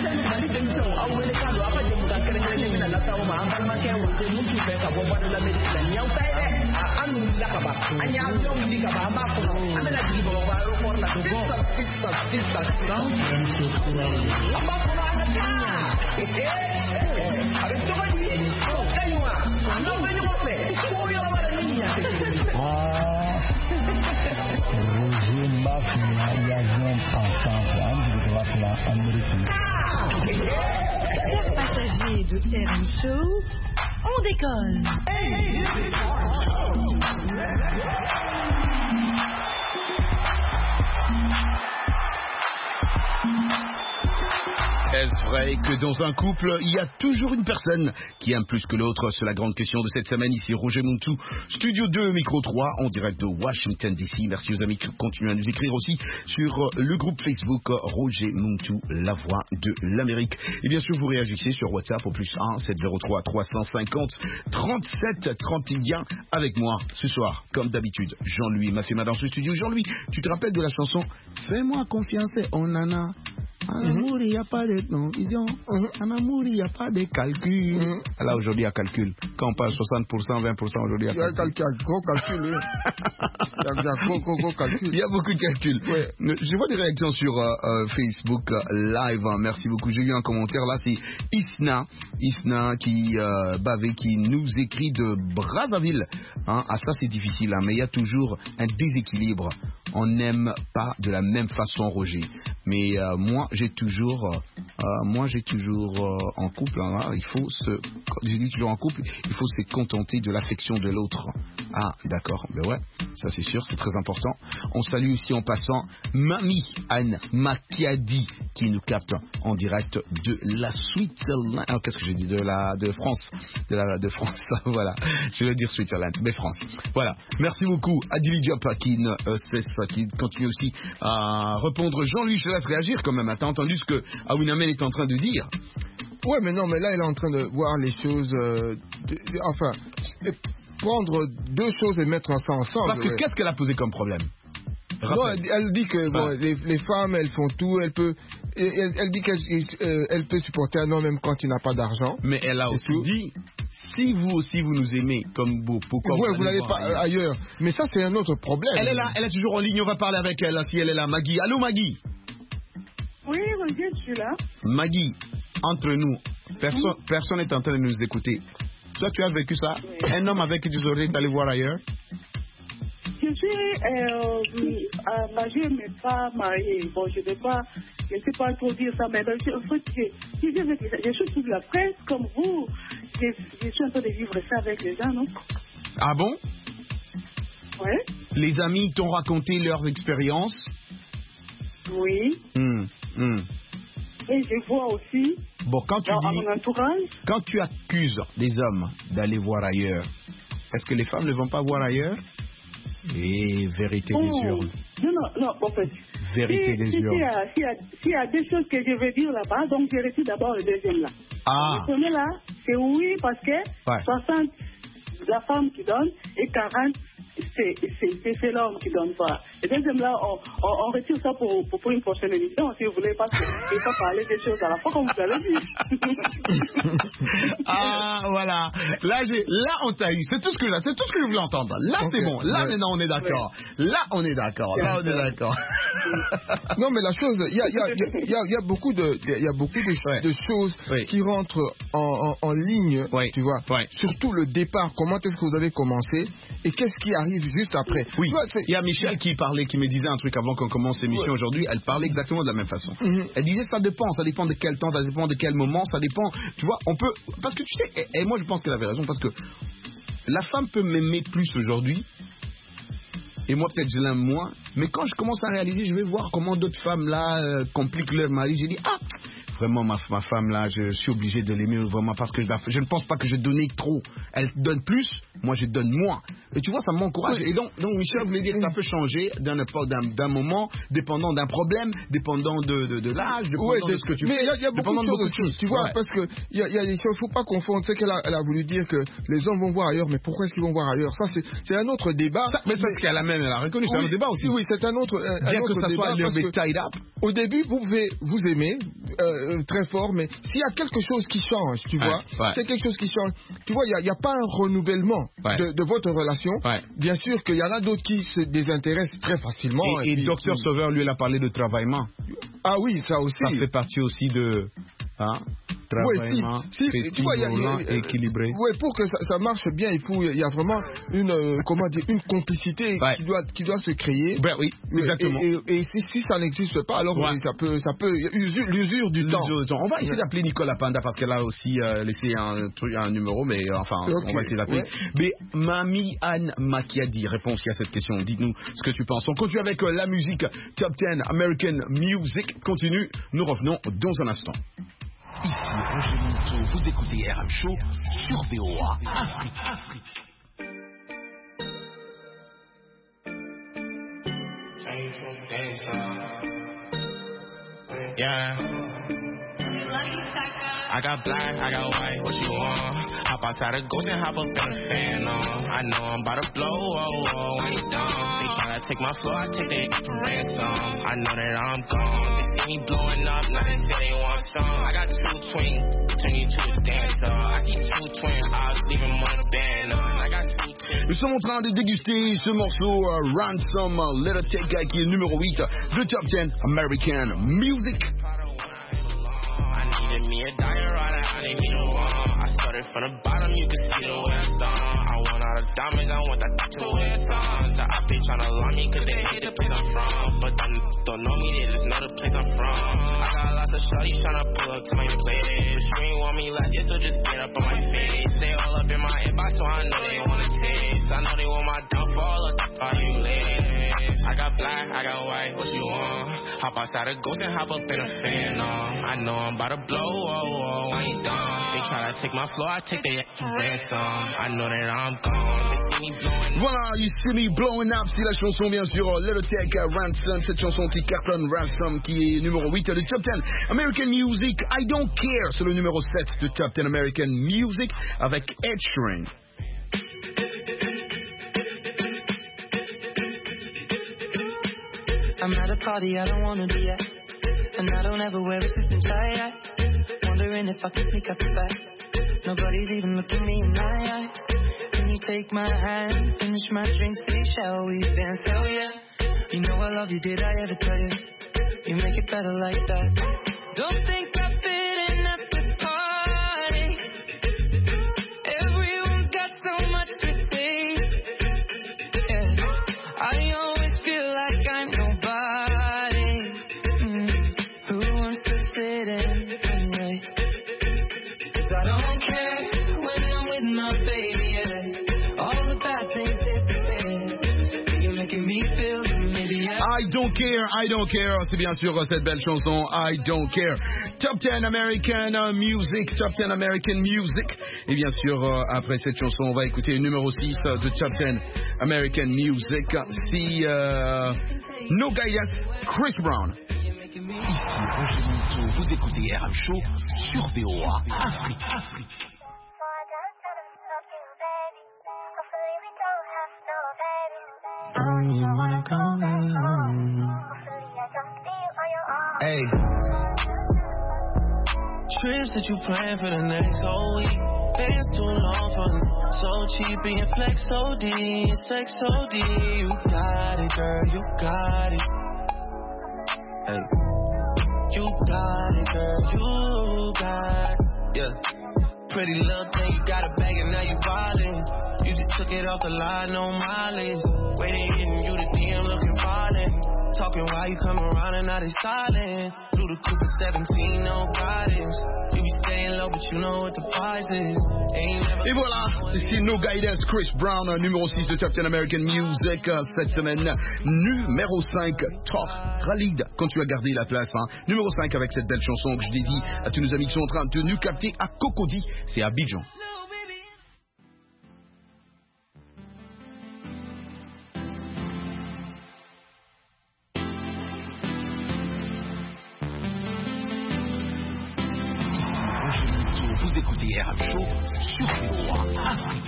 Chers passagers de R M Show, on décolle. Est-ce vrai que dans un couple, il y a toujours une personne qui aime plus que l'autre? C'est la grande question de cette semaine. Ici Roger Montou, Studio deux, Micro trois, en direct de Washington D C. Merci aux amis qui continuent à nous écrire aussi sur le groupe Facebook Roger Montou, la voix de l'Amérique. Et bien sûr, vous réagissez sur WhatsApp au plus un sept zéro trois trois cent cinquante trente-sept trente et un avec moi ce soir. Comme d'habitude, Jean-Louis m'a fait ma dans ce studio. Jean-Louis, tu te rappelles de la chanson Fais-moi confiance, on en a. En amour, il n'y a pas de non-vision. En amour, il n'y a pas de calcul. Mm-hmm. Là, aujourd'hui, il y a calcul. Quand on parle soixante pour cent, vingt pour cent, aujourd'hui, il y a calcul. Il y a gros calcul, oui. Il y a gros, gros, gros calcul. Il y a beaucoup de calculs. Ouais. Je vois des réactions sur euh, euh, Facebook Live. Merci beaucoup. J'ai eu un commentaire là, c'est Isna. Isna qui, euh, bavé, qui nous écrit de Brazzaville. Hein? Ah, ça, c'est difficile, hein, mais il y a toujours un déséquilibre. On n'aime pas de la même façon, Roger. Mais euh, moi, j'ai toujours, euh, moi, j'ai toujours euh, en couple. Hein, il faut se, je dis toujours en couple, il faut se contenter de l'affection de l'autre. Ah, d'accord. Ben ouais, ça c'est sûr, c'est très important. On salue aussi en passant Mamie Anne Makiadi qui nous capte en direct de la Switzerland. Ah, qu'est-ce que j'ai dit de la de France, de la de France. Voilà, je vais dire Switzerland, mais France. Voilà. Merci beaucoup à Dilly Diop qui ne euh, cesse, qui continue aussi à répondre. Jean-Louis, je te laisse réagir quand même. T'as entendu ce que Awinamel est en train de dire? Ouais, mais non, mais là, elle est en train de voir les choses. Euh, de, de, enfin, prendre deux choses et mettre ça ensemble. Parce que ouais. Qu'est-ce qu'elle a posé comme problème? Non, elle, elle dit que bon, ouais. les, les femmes, elles font tout. Elle peut, elle, elle dit qu'elle euh, elle peut supporter un homme même quand il n'a pas d'argent. Mais elle a aussi tout. dit, si vous aussi vous nous aimez comme vous, pourquoi ouais, vous, vous n'allez pas ailleurs. ailleurs Mais ça, c'est un autre problème. Elle est là, elle est toujours en ligne. On va parler avec elle là, si elle est là. Maggie, allô Maggie. Oui, Roger, je suis là. Maggie, entre nous, perso oui. personne n'est en train de nous écouter. Toi, tu as vécu ça? Oui. Un homme avec qui tu aurais allé voir ailleurs? Je suis euh, mariée, mais pas mariée. Bon, je ne vais pas, je ne sais pas trop dire ça, mais je, en fait, je, je, je, je suis sous la presse comme vous. Je, je suis en train de vivre ça avec les gens, non? Ah bon? Oui. Les amis t'ont raconté leurs expériences? Oui. Mmh, mmh. Et et je vois aussi bon, quand tu dans dis, mon entourage. Quand tu accuses des hommes d'aller voir ailleurs, est-ce que les femmes ne vont pas voir ailleurs? Et vérité oh. des urnes. Non, non, non, en fait. Vérité si, des si, urnes. S'il y, si y a des choses que je veux dire là-bas, donc je retire d'abord le deuxième là. Ah. Le premier là, c'est oui parce que ouais. soixante la femme qui donne et quarante c'est l'homme qui donne pas. Et deuxième là, on, on, on retire ça pour, pour, pour une prochaine émission, si vous voulez, parce que je ne peux pas parler des choses à la fois comme vous avez dit. Ah, voilà. Là, là on t'a eu. C'est tout ce que c'est tout ce que je voulais entendre. Là, okay. C'est bon. Là, ouais. Maintenant, on est d'accord. Ouais. Là, on est d'accord. Là, on est d'accord. Non, mais la chose, il y a, y, a, y, a, y a beaucoup de, y a beaucoup de, ouais. de choses oui. qui rentrent en, en, en ligne, oui. tu vois. Oui. Surtout le départ. Comment est-ce que vous avez commencé et qu'est-ce qui arrive juste après. Oui. Vois, il y a Michel qui parlait, qui me disait un truc avant qu'on commence l'émission ouais. aujourd'hui. Elle parlait exactement de la même façon. Mm-hmm. Elle disait ça dépend, ça dépend de quel temps, ça dépend de quel moment, ça dépend. Tu vois, on peut, parce que tu sais, et, et moi je pense qu'elle avait raison parce que la femme peut m'aimer plus aujourd'hui. Et moi, peut-être, je l'aime moins. Mais quand je commence à réaliser, je vais voir comment d'autres femmes, là, euh, compliquent leur mari. J'ai dit, ah, vraiment, ma, ma femme, là, je suis obligé de l'aimer vraiment parce que je, je ne pense pas que je donnais trop. Elle donne plus, moi, je donne moins. Et tu vois, ça m'encourage. Oui. Et donc, donc, Michel voulait dire que ça peut changer d'un, d'un moment, dépendant d'un problème, dépendant de, de, de l'âge, dépendant ouais, de, de ce que tu mais fais. Mais il y a, y a beaucoup de choses, choses, tu vois, ouais. parce que il y a, y a des choses, il ne faut pas confondre. Tu sais qu'elle a, elle a voulu dire que les hommes vont voir ailleurs, mais pourquoi est-ce qu'ils vont voir ailleurs? Ça, c'est, c'est un autre débat. Ça, mais c'est qu'elle a même, elle a reconnu, oui, c'est un autre débat aussi. Oui, c'est un autre, un, Bien un autre que ça débat. Soit parce tied up. Au début, vous pouvez vous aimer euh, très fort, mais s'il y a quelque chose qui change, tu ouais, vois, ouais. c'est quelque chose qui change. Tu vois, il n'y a, a pas un renouvellement ouais. de, de votre relation. Ouais. Bien sûr qu'il y en a d'autres qui se désintéressent très facilement. Et, et, et Docteur Sauveur, lui, il a parlé de travaillement. Ah oui, ça aussi. Ça fait partie aussi de... Hein, travaillement, ouais, si, si, tu vois, y a, y a, équilibré. Oui, pour que ça, ça marche bien, il faut, il y a vraiment une, euh, comment dire, une complicité ouais. qui doit, qui doit se créer. Ben oui, exactement. Et, et, et si, si ça n'existe pas, alors ouais. ça peut, ça peut, l'usure, l'usure du temps. On va essayer ouais. d'appeler Nicolas Panda parce qu'elle a aussi euh, laissé un truc, un numéro, mais euh, enfin, okay. on va essayer d'appeler. Ouais. Mais Mamie Anne Makiadi, réponse à cette question. Dites-nous ce que tu penses. On continue avec euh, la musique Top dix American Music. Continue. Nous revenons dans un instant. Ici Roger Monteau, vous écoutez R M Show sur V O A Afrique. Afrique. Yeah. I got black, I got white, what you want? Hop outside a ghost and hop up in a fan on. I know I'm about to blow, oh, oh, I ain't dumb. They tryna take my floor, I take their for ransom. I know that I'm gone. They see me blowing up, now they say they want some. I got two twins, turn you to a dancer. I keep two twins, I was leaving one band on. I got two twins. Nous sommes en train de déguster ce morceau uh, Ransom, uh, Little Tech Guy qui est numéro huit de Top dix American Music. Me a diorama, I need me to one. I started from the bottom, you can see the way I done. I want all the diamonds, I want that to wear some. The ops, they tryna lie me, cause they hate the place I'm from. But don't, don't know me, they just know the place I'm from. I got lots of shorties tryna pull up to my place. You ain't want me last year, so just get up on my face. They all up in my inbox, so I know they wanna taste. I know they want my downfall, or are you late? I got black, I got white, what you want? Hop outside a ghost and hop up in a fan on. I know I'm about to blow, oh, oh, I ain't dumb. They tryna take my floor, I take their ransom. I know that I'm gone. They see me blowing up. Voilà, You See Me Blowing Up, c'est la chanson bien sûr Little Tech Ransom, cette chanson qui cartonne Ransom qui est numéro huit de Top dix American Music. I Don't Care, c'est le numéro sept de Top dix American Music avec Ed Sheeran. I'm at a party I don't wanna be at, and I don't ever wear a suit and tie. Wondering if I can sneak out the back. Nobody's even looking me in my eyes. Can you take my hand, finish my drink, say shall we dance? Hell yeah. You know I love you, did I ever tell you? You make it better like that. Don't think I fit in at the party. Everyone's got so much to say. Yeah. I always feel like I'm nobody. Mm. Who wants to fit in anyway? 'Cause I don't care when I'm with my baby. Yeah. All the bad things disappear. You're making me feel maybe I I Don't Care, I Don't Care, c'est bien sûr cette belle chanson I Don't Care. Top dix American Music, Top dix American Music. Et bien sûr, euh, après cette chanson, on va écouter le numéro six de Top dix American Music. C'est euh, No Guidance, Chris Brown. Ici Roger Monteau, vous écoutez R M Show sur V O A Afrique. Afrique. Hey, trips that you plan for the next whole week. It's too long for them. So cheap and your flex O D, sex O D. You got it, girl, you got it. Hey, you got it, girl, you got it. Yeah, pretty little thing, you got a bag and now you ballin'. You just took it off the line, no mileage. Waiting, hitting you the D M looking violent. Talking while you come around and now they silent. Through the Cooper seventeen, no guidance. You be staying low, but you know what the price is. Et voilà, c'est No Guidance, Chris Brown, numéro six de Top dix American Music. Cette semaine, numéro cinq, Talk Khalid, quand tu as gardé la place. Hein. Numéro cinq avec cette belle chanson que je dédie à tous nos amis qui sont en train de nous capter à Cocody, c'est Abidjan. Vous écoutez R M Show sur V O A Afrique.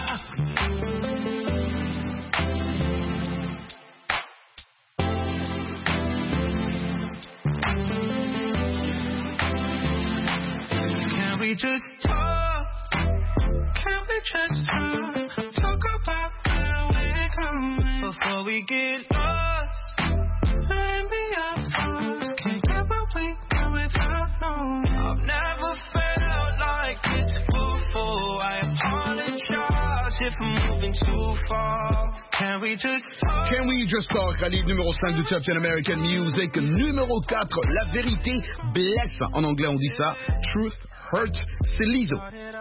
Can we just talk? Can we just talk? Talk about where we're coming before we get lost. Let me off thoughts. Can't get what we got without knowing. I've never felt like this before. I apologize if I'm moving too far. Can we just talk? Can we just talk? Khalid, numéro cinq de Top dix American Music. Numéro quatre, La Vérité Blesse. En anglais, on dit ça. Truth Hurts, c'est Lizzo.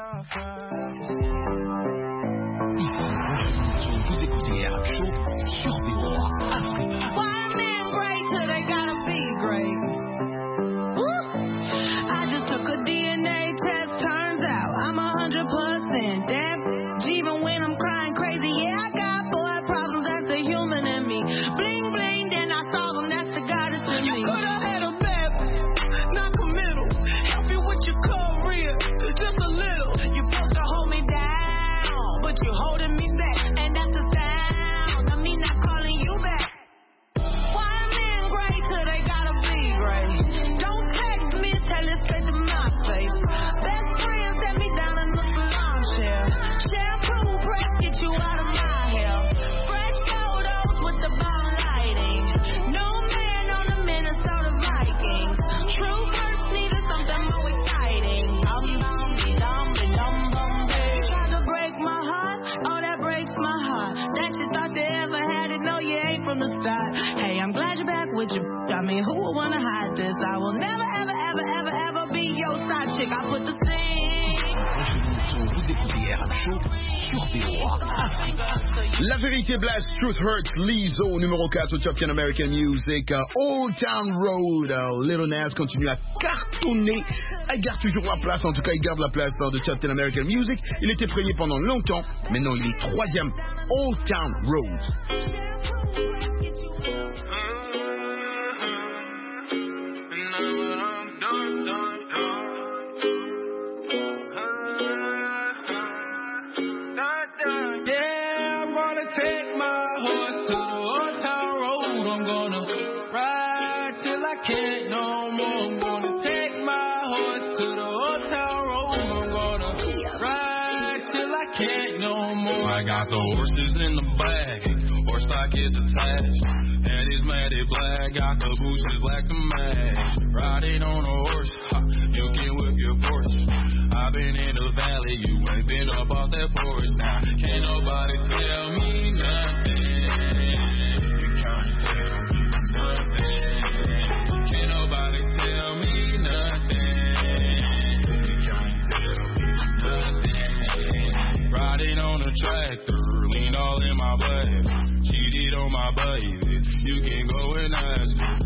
Vous écoutez R M Show sur V O A Afrique. Why men great till they gotta be great? Woo! I just took a D N A test, turns out I'm a hundred percent damn. Even when I'm crying crazy, yeah, I got boy problems, that's the human in me. Bling bling, then I solve them, that's the goddess in me. You could've had a bad, not committal, help you with your career, just a little. You supposed to hold me down, but you holding me back, and that's the sound of me not calling you back. Why men great till they gotta be great? Don't text me, tell it straight to my face. Best friend set me down in the salon chair. Shampoo press, get you out of my hair. Fresh photos with the bomb lighting. No man on the Minnesota Vikings. True first needed something more exciting. Um, bum, dum, dum, bum, babe. Tried to break my heart, oh that breaks my heart. That you thought you ever had it, no you ain't from the start. Hey, I'm glad you're back with your. I mean, who would wanna hide this? I will never, ever, ever, ever, ever be your side chick. I put the scene. Vous écoutez R M Show sur V O A Afrique. La Vérité Blesse, Truth Hurts, Lizzo, numéro quatre au Top dix American Music. Uh, Old Town Road, uh, Little Nas continue à cartonner. Il garde toujours la place, en tout cas il garde la place uh, de Top dix American Music. Il était premier pendant longtemps, maintenant il est troisième. Old Town Road. Yeah, I'm gonna take my horse to the old town road. I'm gonna ride till I can't no more. I'm gonna take my horse to the old town road. I'm gonna ride till I can't no more. I got the horses in the bag, horse stock is attached. And it's matted black, got the bushes black to match. Riding on a horse, ha, you can whip your Porsche. I've been in the valley, you ain't been up off that porch. Now, can't nobody tell me nothing. You can't tell me nothing. Can't nobody tell me nothing. You can't tell me nothing. Riding on a tractor, lean all in my back. Cheated on my baby, you can go and ask me.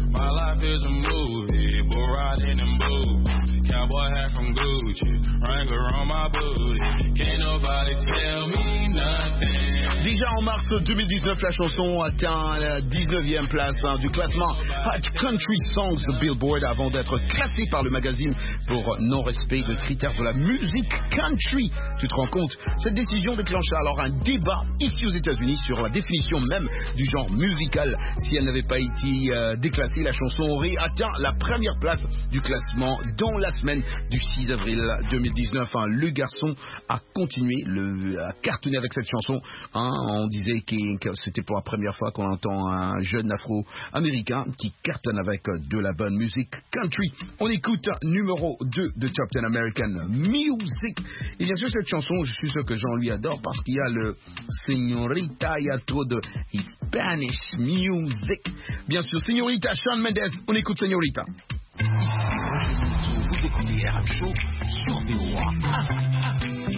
is a movie, bull riding in boots. Cowboy hat from Gucci, Wrangler on my booty. Can't nobody tell me nothing. Déjà en mars deux mille dix-neuf, la chanson atteint la dix-neuvième place hein, du classement Hot Country Songs de Billboard avant d'être classée par le magazine pour non-respect de critères de la musique country. Tu te rends compte? Cette décision déclencha alors un débat ici aux États-Unis sur la définition même du genre musical. Si elle n'avait pas été euh, déclassée, la chanson aurait atteint la première place du classement dans la semaine du six avril deux mille dix-neuf. Hein. Le garçon a continué le, à cartonner avec cette chanson. Hein. On disait que c'était pour la première fois qu'on entend un jeune afro-américain qui cartonne avec de la bonne musique country. On écoute numéro deux de Top dix American Music. Et bien sûr, cette chanson, je suis sûr que Jean lui adore parce qu'il y a le Señorita, il y a trop de Spanish music. Bien sûr, Señorita, Shawn Mendes, on écoute Señorita. Vous écoutez R M Show sur V O A.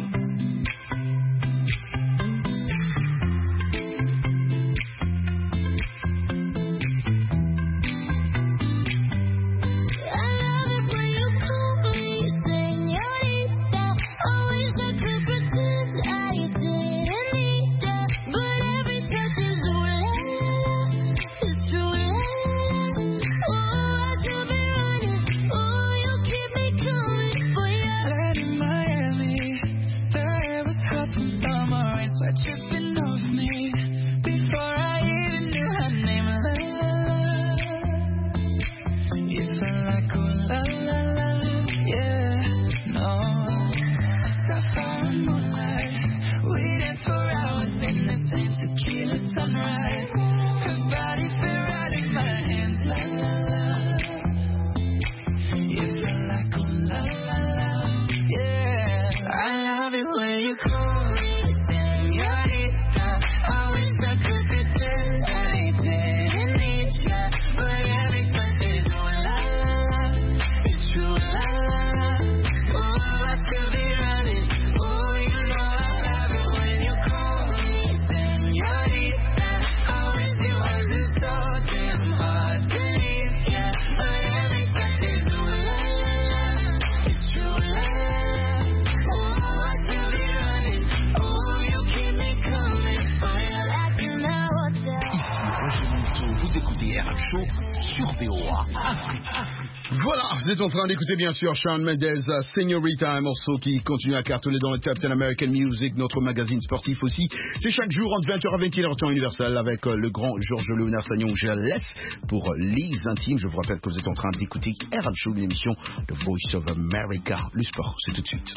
Voilà, vous êtes en train d'écouter bien sûr Shawn Mendes, Señorita, un morceau qui continue à cartonner dans le Top dix American Music, notre magazine sportif aussi. C'est chaque jour entre vingt heures et vingt et une heures temps universel avec le grand Georges Léonard Sagnon. Je laisse pour les intimes. Je vous rappelle que vous êtes en train d'écouter R M Show, l'émission de Voice of America. Le sport, c'est tout de suite.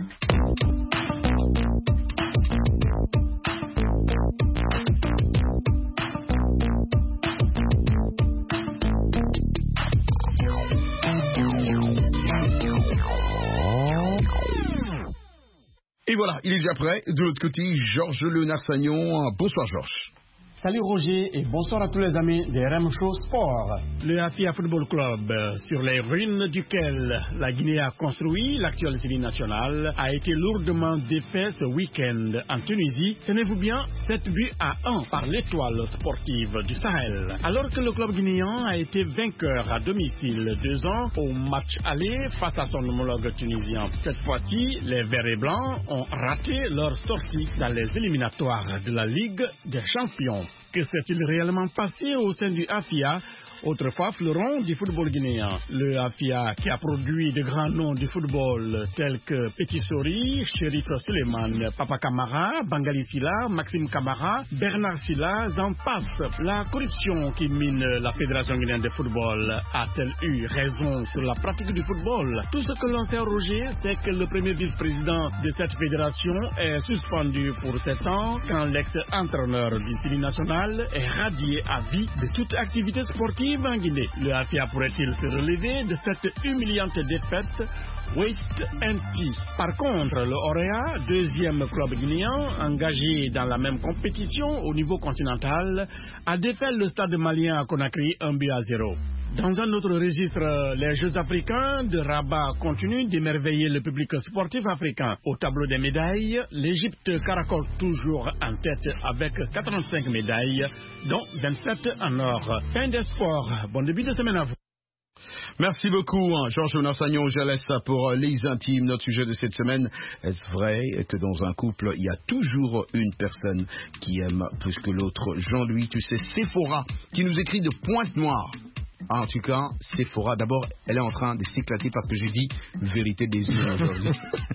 Et voilà, il est déjà prêt. De l'autre côté, Georges Léonard Sagnon. Bonsoir Georges. Salut Roger et bonsoir à tous les amis des R M Show Sport. Le Afia Football Club, sur les ruines duquel la Guinée a construit l'actuelle série nationale, a été lourdement défait ce week-end en Tunisie. Tenez-vous bien, sept buts à un par l'étoile sportive du Sahel. Alors que le club guinéen a été vainqueur à domicile deux ans au match aller face à son homologue tunisien. Cette fois-ci, les Verts et Blancs ont raté leur sortie dans les éliminatoires de la Ligue des Champions. Que s'est-il réellement passé au sein du Afia, autrefois fleuron du football guinéen? Le Afia, qui a produit de grands noms du football tels que Petit Sori, Chérif Suleiman, Papa Camara, Bangali Silla, Maxime Camara, Bernard Silla, en passe. La corruption qui mine la Fédération guinéenne de football a-t-elle eu raison sur la pratique du football? Tout ce que l'on sait, Roger, c'est que le premier vice-président de cette fédération est suspendu pour sept ans quand l'ex-entraîneur du Série national est radié à vie de toute activité sportive en Guinée. Le Afia pourrait-il se relever de cette humiliante défaite? Wait and see. Par contre, le Orea, deuxième club guinéen engagé dans la même compétition au niveau continental, a défait le stade malien à Conakry un but à zéro. Dans un autre registre, les Jeux africains de Rabat continuent d'émerveiller le public sportif africain. Au tableau des médailles, l'Égypte caracole toujours en tête avec quatre-vingt-cinq médailles, dont vingt-sept en or. Fin des sports. Bon début de semaine à vous. Merci beaucoup, hein, Georges Nassagnon. Je laisse ça pour les intimes. Notre sujet de cette semaine, est-ce vrai que dans un couple, il y a toujours une personne qui aime plus que l'autre? Jean-Louis, tu sais, Sephora, qui nous écrit de Pointe-Noire. Ah, en tout cas, Sephora, d'abord, elle est en train de s'éclater parce que j'ai dit vérité des urnes aujourd'hui.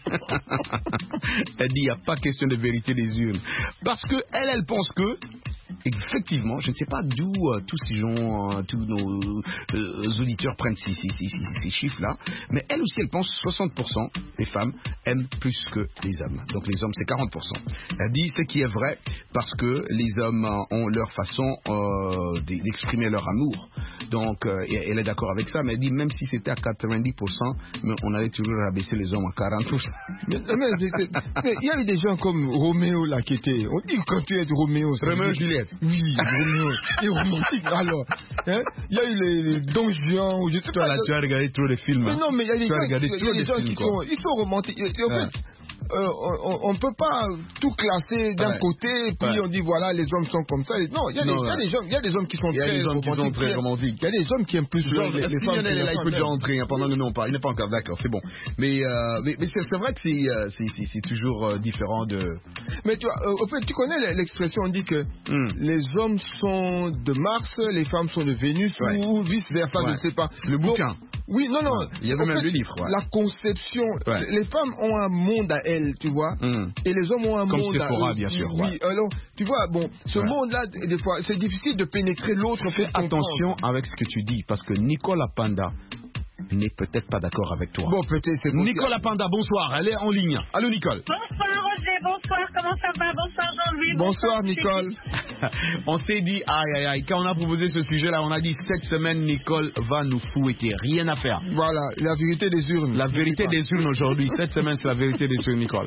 Elle dit, il n'y a pas question de vérité des urnes. Parce que elle, elle pense que, effectivement, je ne sais pas d'où euh, tous ces gens, euh, tous nos euh, auditeurs prennent ces, ces, ces, ces chiffres-là, mais elle aussi, elle pense que soixante pour cent des femmes aiment plus que les hommes. Donc les hommes, c'est quarante pour cent. Elle dit ce qui est vrai parce que les hommes ont leur façon euh, d'exprimer leur amour. Donc, euh, elle est d'accord avec ça, mais elle dit même si c'était à quatre-vingt-dix pour cent, mais on allait toujours rabaisser les hommes à quarante pour cent. Mais il y a eu des gens comme Roméo là qui étaient. On dit quand tu es Roméo. Roméo et Juliette. Oui, Roméo. Et romantique alors. Il hein? y a eu les, les Don Juan. Ou je sais Toi, pas, là, tu as regardé trop les films. Mais non, mais il y a des tu gens, as regardé y a trop des les gens films, qui quoi. sont, ils sont romantiques. Et, en ouais. fait, Euh, on ne peut pas tout classer d'un ouais. côté et puis ouais. on dit voilà les hommes sont comme ça. Non, il y a des, ouais. des, hommes, y a des hommes qui sont il y a très des hommes qui sont très romantiques. Il y a des hommes qui aiment plus Genre, les, les femmes. Lionel est là, il peut déjà entrer hein, pendant que nous on parle. Il n'est pas encore d'accord, c'est bon. Mais, euh, mais, mais c'est vrai que c'est euh, toujours euh, différent de. Mais tu vois, euh, au fait, tu connais l'expression, on dit que mm. les hommes sont de Mars, les femmes sont de Vénus ouais. ou vice versa, ouais. je ne sais pas. Le bouquin. Donc, oui, non, non. Ouais. Il y avait même fait, le livre. Ouais. La conception. Ouais. Les femmes ont un monde à elles, tu vois. Mm. Et les hommes ont un Comme monde Sephora, à eux. bien sûr. Oui, ouais. alors, tu vois, bon, ce ouais. monde-là, des fois, c'est difficile de pénétrer l'autre. Fais attention avec ce que tu dis, parce que Nicolas Panda n'est peut-être pas d'accord avec toi. Bon, peut-être c'est possible. Nicolas Panda, bonsoir, elle est en ligne. Allô, Nicole. Bonsoir, Roger, bonsoir, comment ça va? Bonsoir, Jean-Louis. Bonsoir, Nicole. On s'est dit, aïe, aïe, aïe, quand on a proposé ce sujet-là, on a dit, cette semaine, Nicole va nous fouetter, rien à faire. Voilà, la vérité des urnes. La vérité des urnes aujourd'hui, cette semaine, c'est la vérité des urnes, Nicole.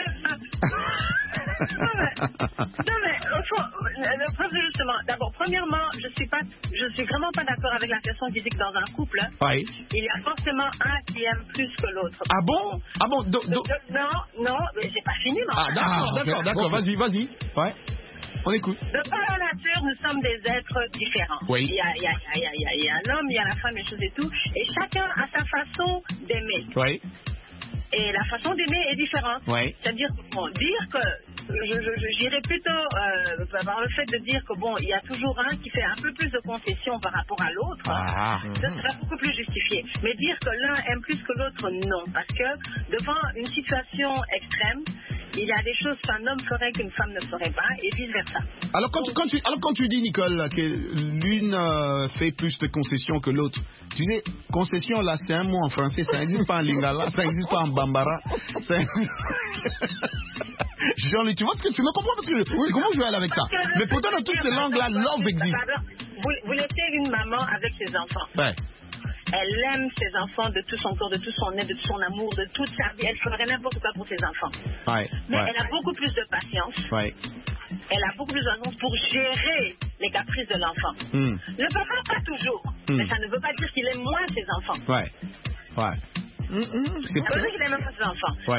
non, mais, non mais au fond, le problème justement, d'abord, premièrement, je suis pas, je suis vraiment pas d'accord avec la personne qui dit que dans un couple, oui. il y a forcément un qui aime plus que l'autre. Ah bon? Ah bon? Do, do... Non, non, mais j'ai pas fini. Ah d'accord, ah, d'accord, d'accord, vas-y, vas-y. Ouais. On écoute. De par la nature, nous sommes des êtres différents. Oui. Il y a, il y a, il y a, il y a, il y a l'homme, il y a la femme, les choses et tout, et chacun a sa façon d'aimer. Oui. Et la façon d'aimer est différente. Oui. C'est-à-dire, bon, dire que, je, je, je, j'irais plutôt euh, par le fait de dire que, bon, il y a toujours un qui fait un peu plus de concessions par rapport à l'autre, ah. ça serait beaucoup plus justifié. Mais dire que l'un aime plus que l'autre, non. Parce que devant une situation extrême, il y a des choses qu'un homme ferait qu'une femme ne ferait pas, et vice-versa. Alors quand, tu, quand tu, alors quand tu dis, Nicole, que l'une euh, fait plus de concessions que l'autre, tu sais, concession, là, c'est un mot en français, ça n'existe pas en lingala, ça n'existe pas en bambara. Ça... Jean-Louis, tu vois ce que tu me comprends parce que oui, comment je vais aller avec ça? Mais pourtant, dans toutes ces langues-là, love existe. Vous, vous laissez une maman avec ses enfants. Ouais. Elle aime ses enfants de tout son corps, de tout son aide, de tout son amour, de toute sa vie. Elle ferait n'importe quoi pour ses enfants. Ouais, mais ouais. elle a beaucoup plus de patience. Ouais. Elle a beaucoup plus de patience pour gérer les caprices de l'enfant. Mm. Le papa, pas toujours. Mm. Mais ça ne veut pas dire qu'il aime moins ses enfants. Ouais. Ouais. Mmh, mmh. C'est pas qu'il aime même ses enfants. Ouais.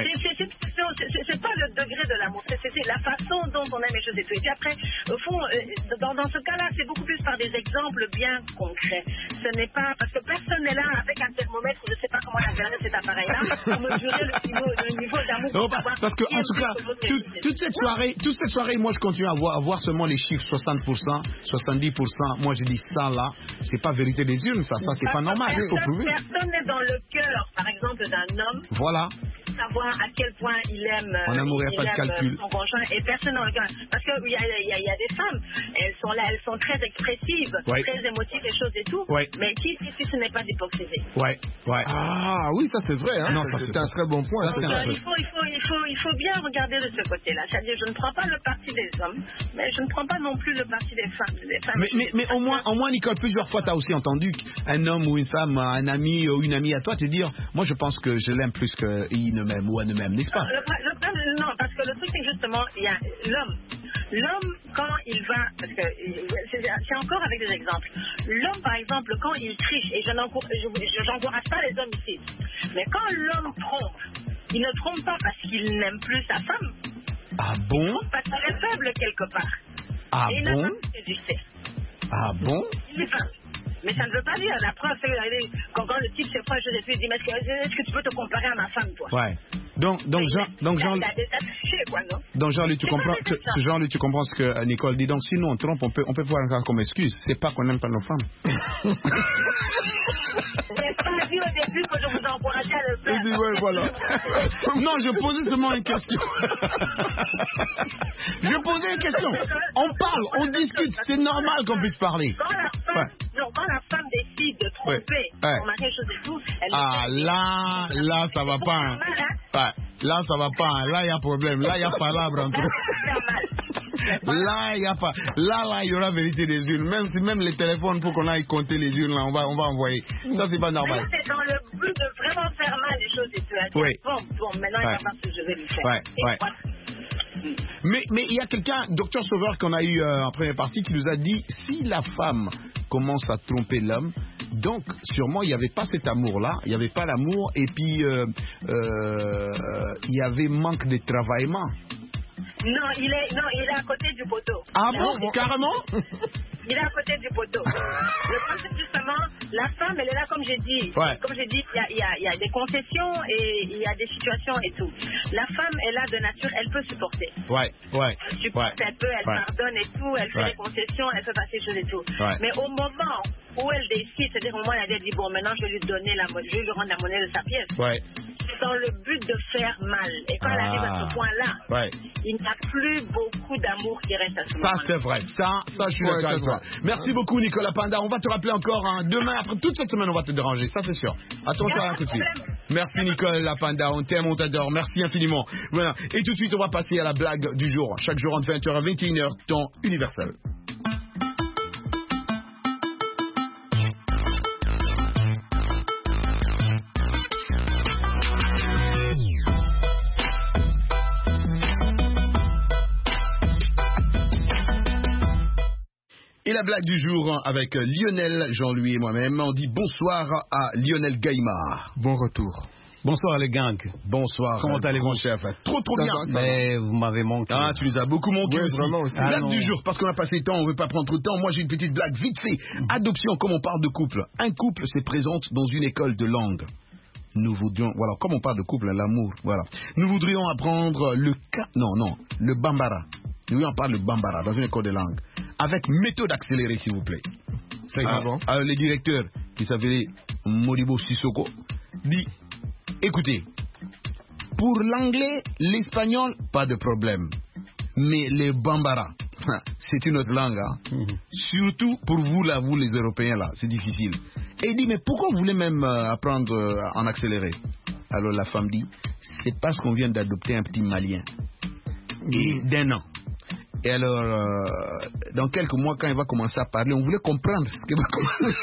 C'est pas le degré de l'amour, c'est la façon dont on aime les choses et tout. Et puis après, au fond, dans, dans ce cas-là, c'est beaucoup plus par des exemples bien concrets. Ce n'est pas parce que personne n'est là avec un thermomètre, je ne sais pas comment la cet appareil-là, pour mesurer le niveau, le niveau d'amour. Non, parce, parce que en tout cas, tout, toute cette soirée, toute cette soirée, moi je continue à voir, à voir seulement les chiffres soixante pour cent, soixante-dix pour cent. Moi je dis ça là, c'est pas vérité des urnes, ça, ça c'est pas normal. Personne, il faut prouver. Personne n'est dans le cœur, par exemple, d'un homme. Voilà. Savoir à quel point il aime, en amour, il il n'y a pas de calcul. Son conjoint et personne dans le cœur. Parce qu'il y a, y, a, y a des femmes, elles sont là, elles sont très expressives, ouais. très émotives, les choses et tout. Ouais. Mais qui, si ce n'est pas d'hypocrisie? Ouais, ouais. Ah oui, ça c'est vrai. Hein. Non, ça c'est un très bon point. Donc, euh, il, faut, il, faut, il, faut, il faut bien regarder de ce côté-là. C'est-à-dire, je ne prends pas le parti des hommes, mais je ne prends pas non plus le parti des femmes. Des femmes mais, mais, mais au moins, au moins, Nicole, plusieurs fois, tu as aussi entendu qu'un homme ou une femme, un ami ou une amie à toi te dire, moi je pense que je l'aime plus qu'il ne m'aime ou elle ne m'aime, n'est-ce pas? Le, le, non, parce que le truc c'est que justement, il y a l'homme. L'homme, quand il va, parce que c'est encore avec des exemples. L'homme, par exemple, quand il triche, et je n'encourage pas les hommes ici, mais quand l'homme trompe, il ne trompe pas parce qu'il n'aime plus sa femme. Ah bon? Il trompe parce qu'il est faible quelque part. Ah et il bon? n'a pas résister. Ah bon? Il est faible. Mais ça ne veut pas dire, la preuve, c'est que quand, quand le type se fera, je lui dis, mais est-ce que, est-ce que tu peux te comparer à ma femme, toi? Ouais. Donc, donc, Jean, donc, Jean, il a des attachés, quoi, non? donc Jean-Louis, tu C'est comprends, pas tu, ça. Jean-Louis, tu comprends ce que Nicole dit. Donc, si nous on trompe, on peut, on peut voir encore comme excuse. C'est pas qu'on n'aime pas nos femmes. Je n'ai pas dit au début que je vous encourageais à le faire. Je dis, ouais, voilà. Non, je posais seulement une question. Je posais une question. On parle, on discute. C'est normal qu'on puisse parler. Quand la femme, Ouais. non, quand la femme décide de tromper Ouais. Ouais. son mari, chose et tout, elle Ah, là, là, ça va pas. Hein. Ouais. Là, ça va pas. Hein. Là, il y a problème. Là, il y a palabre entre eux. Là, il y a pas. Là, là, il y aura vérité des urnes. Même si même les téléphones pour qu'on aille compter les urnes, là, on va, on va envoyer. Ça, c'est pas normal. Mais c'est dans le but de vraiment faire mal les choses et tout. Elle dit, Oui. Bon, bon, maintenant, il Ouais. va voir ce que je vais lui faire. Ouais, Et ouais. voilà. Mais mais il y a quelqu'un, docteur Sauveur, qu'on a eu euh, en première partie, qui nous a dit si la femme commence à tromper l'homme, donc sûrement il n'y avait pas cet amour-là, il n'y avait pas l'amour, et puis euh, euh, il y avait manque de travaillement. Non, il est, non, il est à côté du poteau. Ah Là, bon, il est- carrément? Il est à côté du poteau. Le principe, justement, la femme, elle est là, comme j'ai dit. Ouais. Comme j'ai dit, il y a, il y a- il y a des concessions et il y a des situations et tout. La femme est là de nature, elle peut supporter. Ouais, ouais, Elle supporte, ouais. elle peut, elle Ouais. pardonne et tout, elle fait Ouais. des concessions, elle fait passer des choses et tout. Ouais. Mais au moment où elle décide, c'est-à-dire au moment où elle a dit, bon, maintenant je vais lui donner la monnaie, je vais lui rendre la monnaie de sa pièce. Ouais, C'est dans le but de faire mal. Et quand elle Ah. arrive à ce point-là, ouais. il n'y a plus beaucoup d'amour qui reste à ce Ça, moment-là. c'est vrai. Ça, ça, je suis Ouais, d'accord avec c'est toi. vrai. Merci beaucoup, Nicolas Panda. On va te rappeler encore hein, demain. Après toute cette semaine, on va te déranger. Ça, c'est sûr. Attention à un coup de fil. Merci, Nicolas Panda. On t'aime, on t'adore. Merci infiniment. Voilà. Et tout de suite, on va passer à la blague du jour. Chaque jour, entre vingt heures à vingt et une heures, temps universel. Et la blague du jour avec Lionel, Jean-Louis et moi-même. On dit bonsoir à Lionel Gaïmard. Bon retour. Bonsoir les gangs. Bonsoir. Comment allez-vous, mon chef? Trop trop Ça bien. va, ça Mais vous m'avez manqué. Ah, tu nous as beaucoup manqué Ouais, aussi. vraiment aussi. Ah, Blague non. du jour, parce qu'on a passé le temps, on veut pas prendre trop de temps. Moi, j'ai une petite blague vite fait. Adoption, comme on parle de couple. Un couple se présente dans une école de langue. Nous voudrions, voilà, comme on parle de couple, l'amour, voilà. Nous voudrions apprendre le ca... non, non, le bambara. Nous voudrions apprendre le bambara dans une école de langue. Avec méthode accélérée, s'il vous plaît. C'est Ah, bon. alors, le directeur, qui s'appelait Modibo Sissoko, dit, écoutez, pour l'anglais, l'espagnol, pas de problème. Mais le bambara, c'est une autre langue. Hein. Mhm. Surtout pour vous, là, vous les Européens, là, c'est difficile. Et il dit, mais pourquoi vous voulez même euh, apprendre euh, en accéléré? Alors la femme dit, c'est parce qu'on vient d'adopter un petit Malien. Et d'un an. Et alors, euh, dans quelques mois, quand il va commencer à parler, on voulait comprendre ce qu'il va commencer.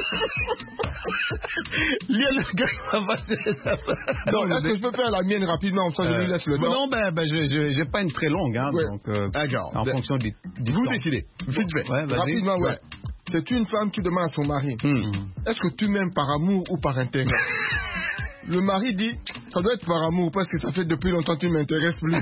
Lionel Gaïmard va faire ça. Donc, est-ce que je peux faire la mienne rapidement, comme ça je lui laisse le temps? Non, ben, ben je je- j'ai pas une très longue, hein, Ouais. donc euh, D'accord. en fonction du, du Vous temps. décidez. Vite fait. Ouais, vas-y. Rapidement, ouais. C'est une femme qui demande à son mari, Hmm. est-ce que tu m'aimes par amour ou par intérêt? Le mari dit, ça doit être par amour parce que ça fait depuis longtemps que tu ne m'intéresses plus.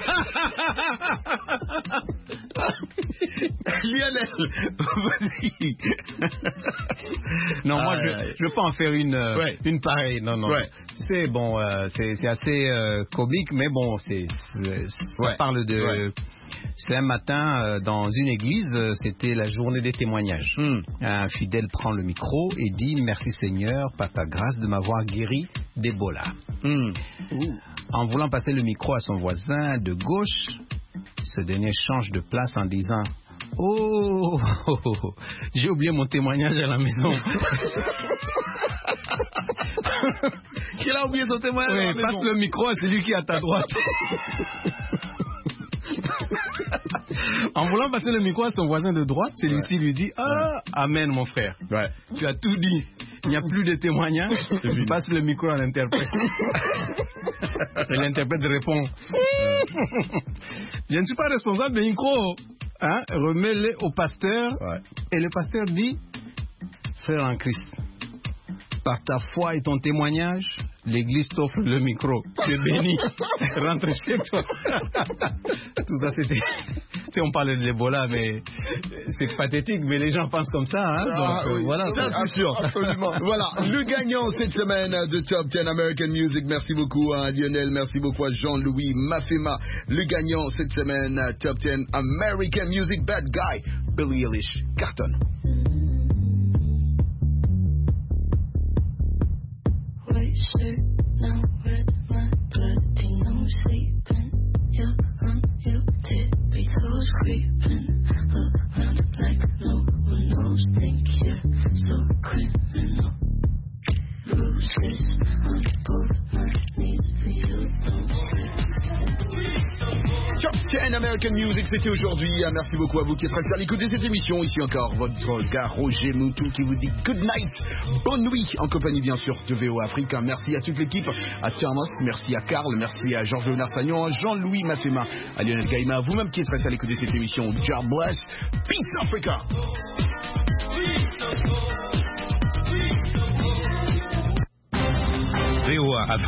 Lionel, vas-y. Non, moi, Ah, je ouais. je veux pas en faire une, euh, Ouais. une pareille. Non, non. Ouais. Tu sais, bon, euh, c'est c'est assez euh, comique, mais bon, c'est c'est- ça Ouais. parle de. Ouais. C'est un matin euh, dans une église, euh, c'était la journée des témoignages. Hmm. Un fidèle prend le micro et dit merci Seigneur par ta grâce de m'avoir guéri d'Ebola. Hmm. En voulant passer le micro à son voisin de gauche, ce dernier change de place en disant oh, oh, oh, oh, j'ai oublié mon témoignage à la maison. Il a oublié son témoignage. Oui, à la passe maison. le micro à celui qui est à ta droite. En voulant passer le micro à son voisin de droite, celui-ci lui dit ah, amen mon frère. Ouais. Tu as tout dit. Il n'y a plus de témoignage. Passe le micro à l'interprète. Et l'interprète répond je ne suis pas responsable des micros. Hein? Remets-les au pasteur. Ouais. Et le pasteur dit frère en Christ, par ta foi et ton témoignage, l'église t'offre le micro. Tu es béni. Rentre chez toi. Tout ça, c'était sais, on parle de l'Ebola, mais c'est pathétique, mais les gens pensent comme ça. Hein, ah, donc, oui, voilà, ça c'est sûr. Absolument. Voilà, le gagnant cette semaine de Top dix American Music. Merci beaucoup à Lionel, merci beaucoup à Jean-Louis Mafema. Le gagnant cette semaine, Top dix American Music, Bad Guy, Billie Eilish, cartonne. White shirt, now red, my bloody nose sleeping. You're on your tippy toes, creeping around like no one knows. Think you're so criminal. Bruises on both my knees for you. Top dix American Music, c'était aujourd'hui. Merci beaucoup à vous qui êtes restés à l'écoute de cette émission. Ici encore votre gars Roger Moutou qui vous dit good night, bonne nuit, en compagnie bien sûr de V O Africa. Merci à toute l'équipe, à Thomas, merci à Karl, merci à Georges Léonard Sagnon, à Jean-Louis Mafema, à Lionel Gaïma, à vous-même qui êtes restés à l'écoute de cette émission. God bless, peace Africa. V O A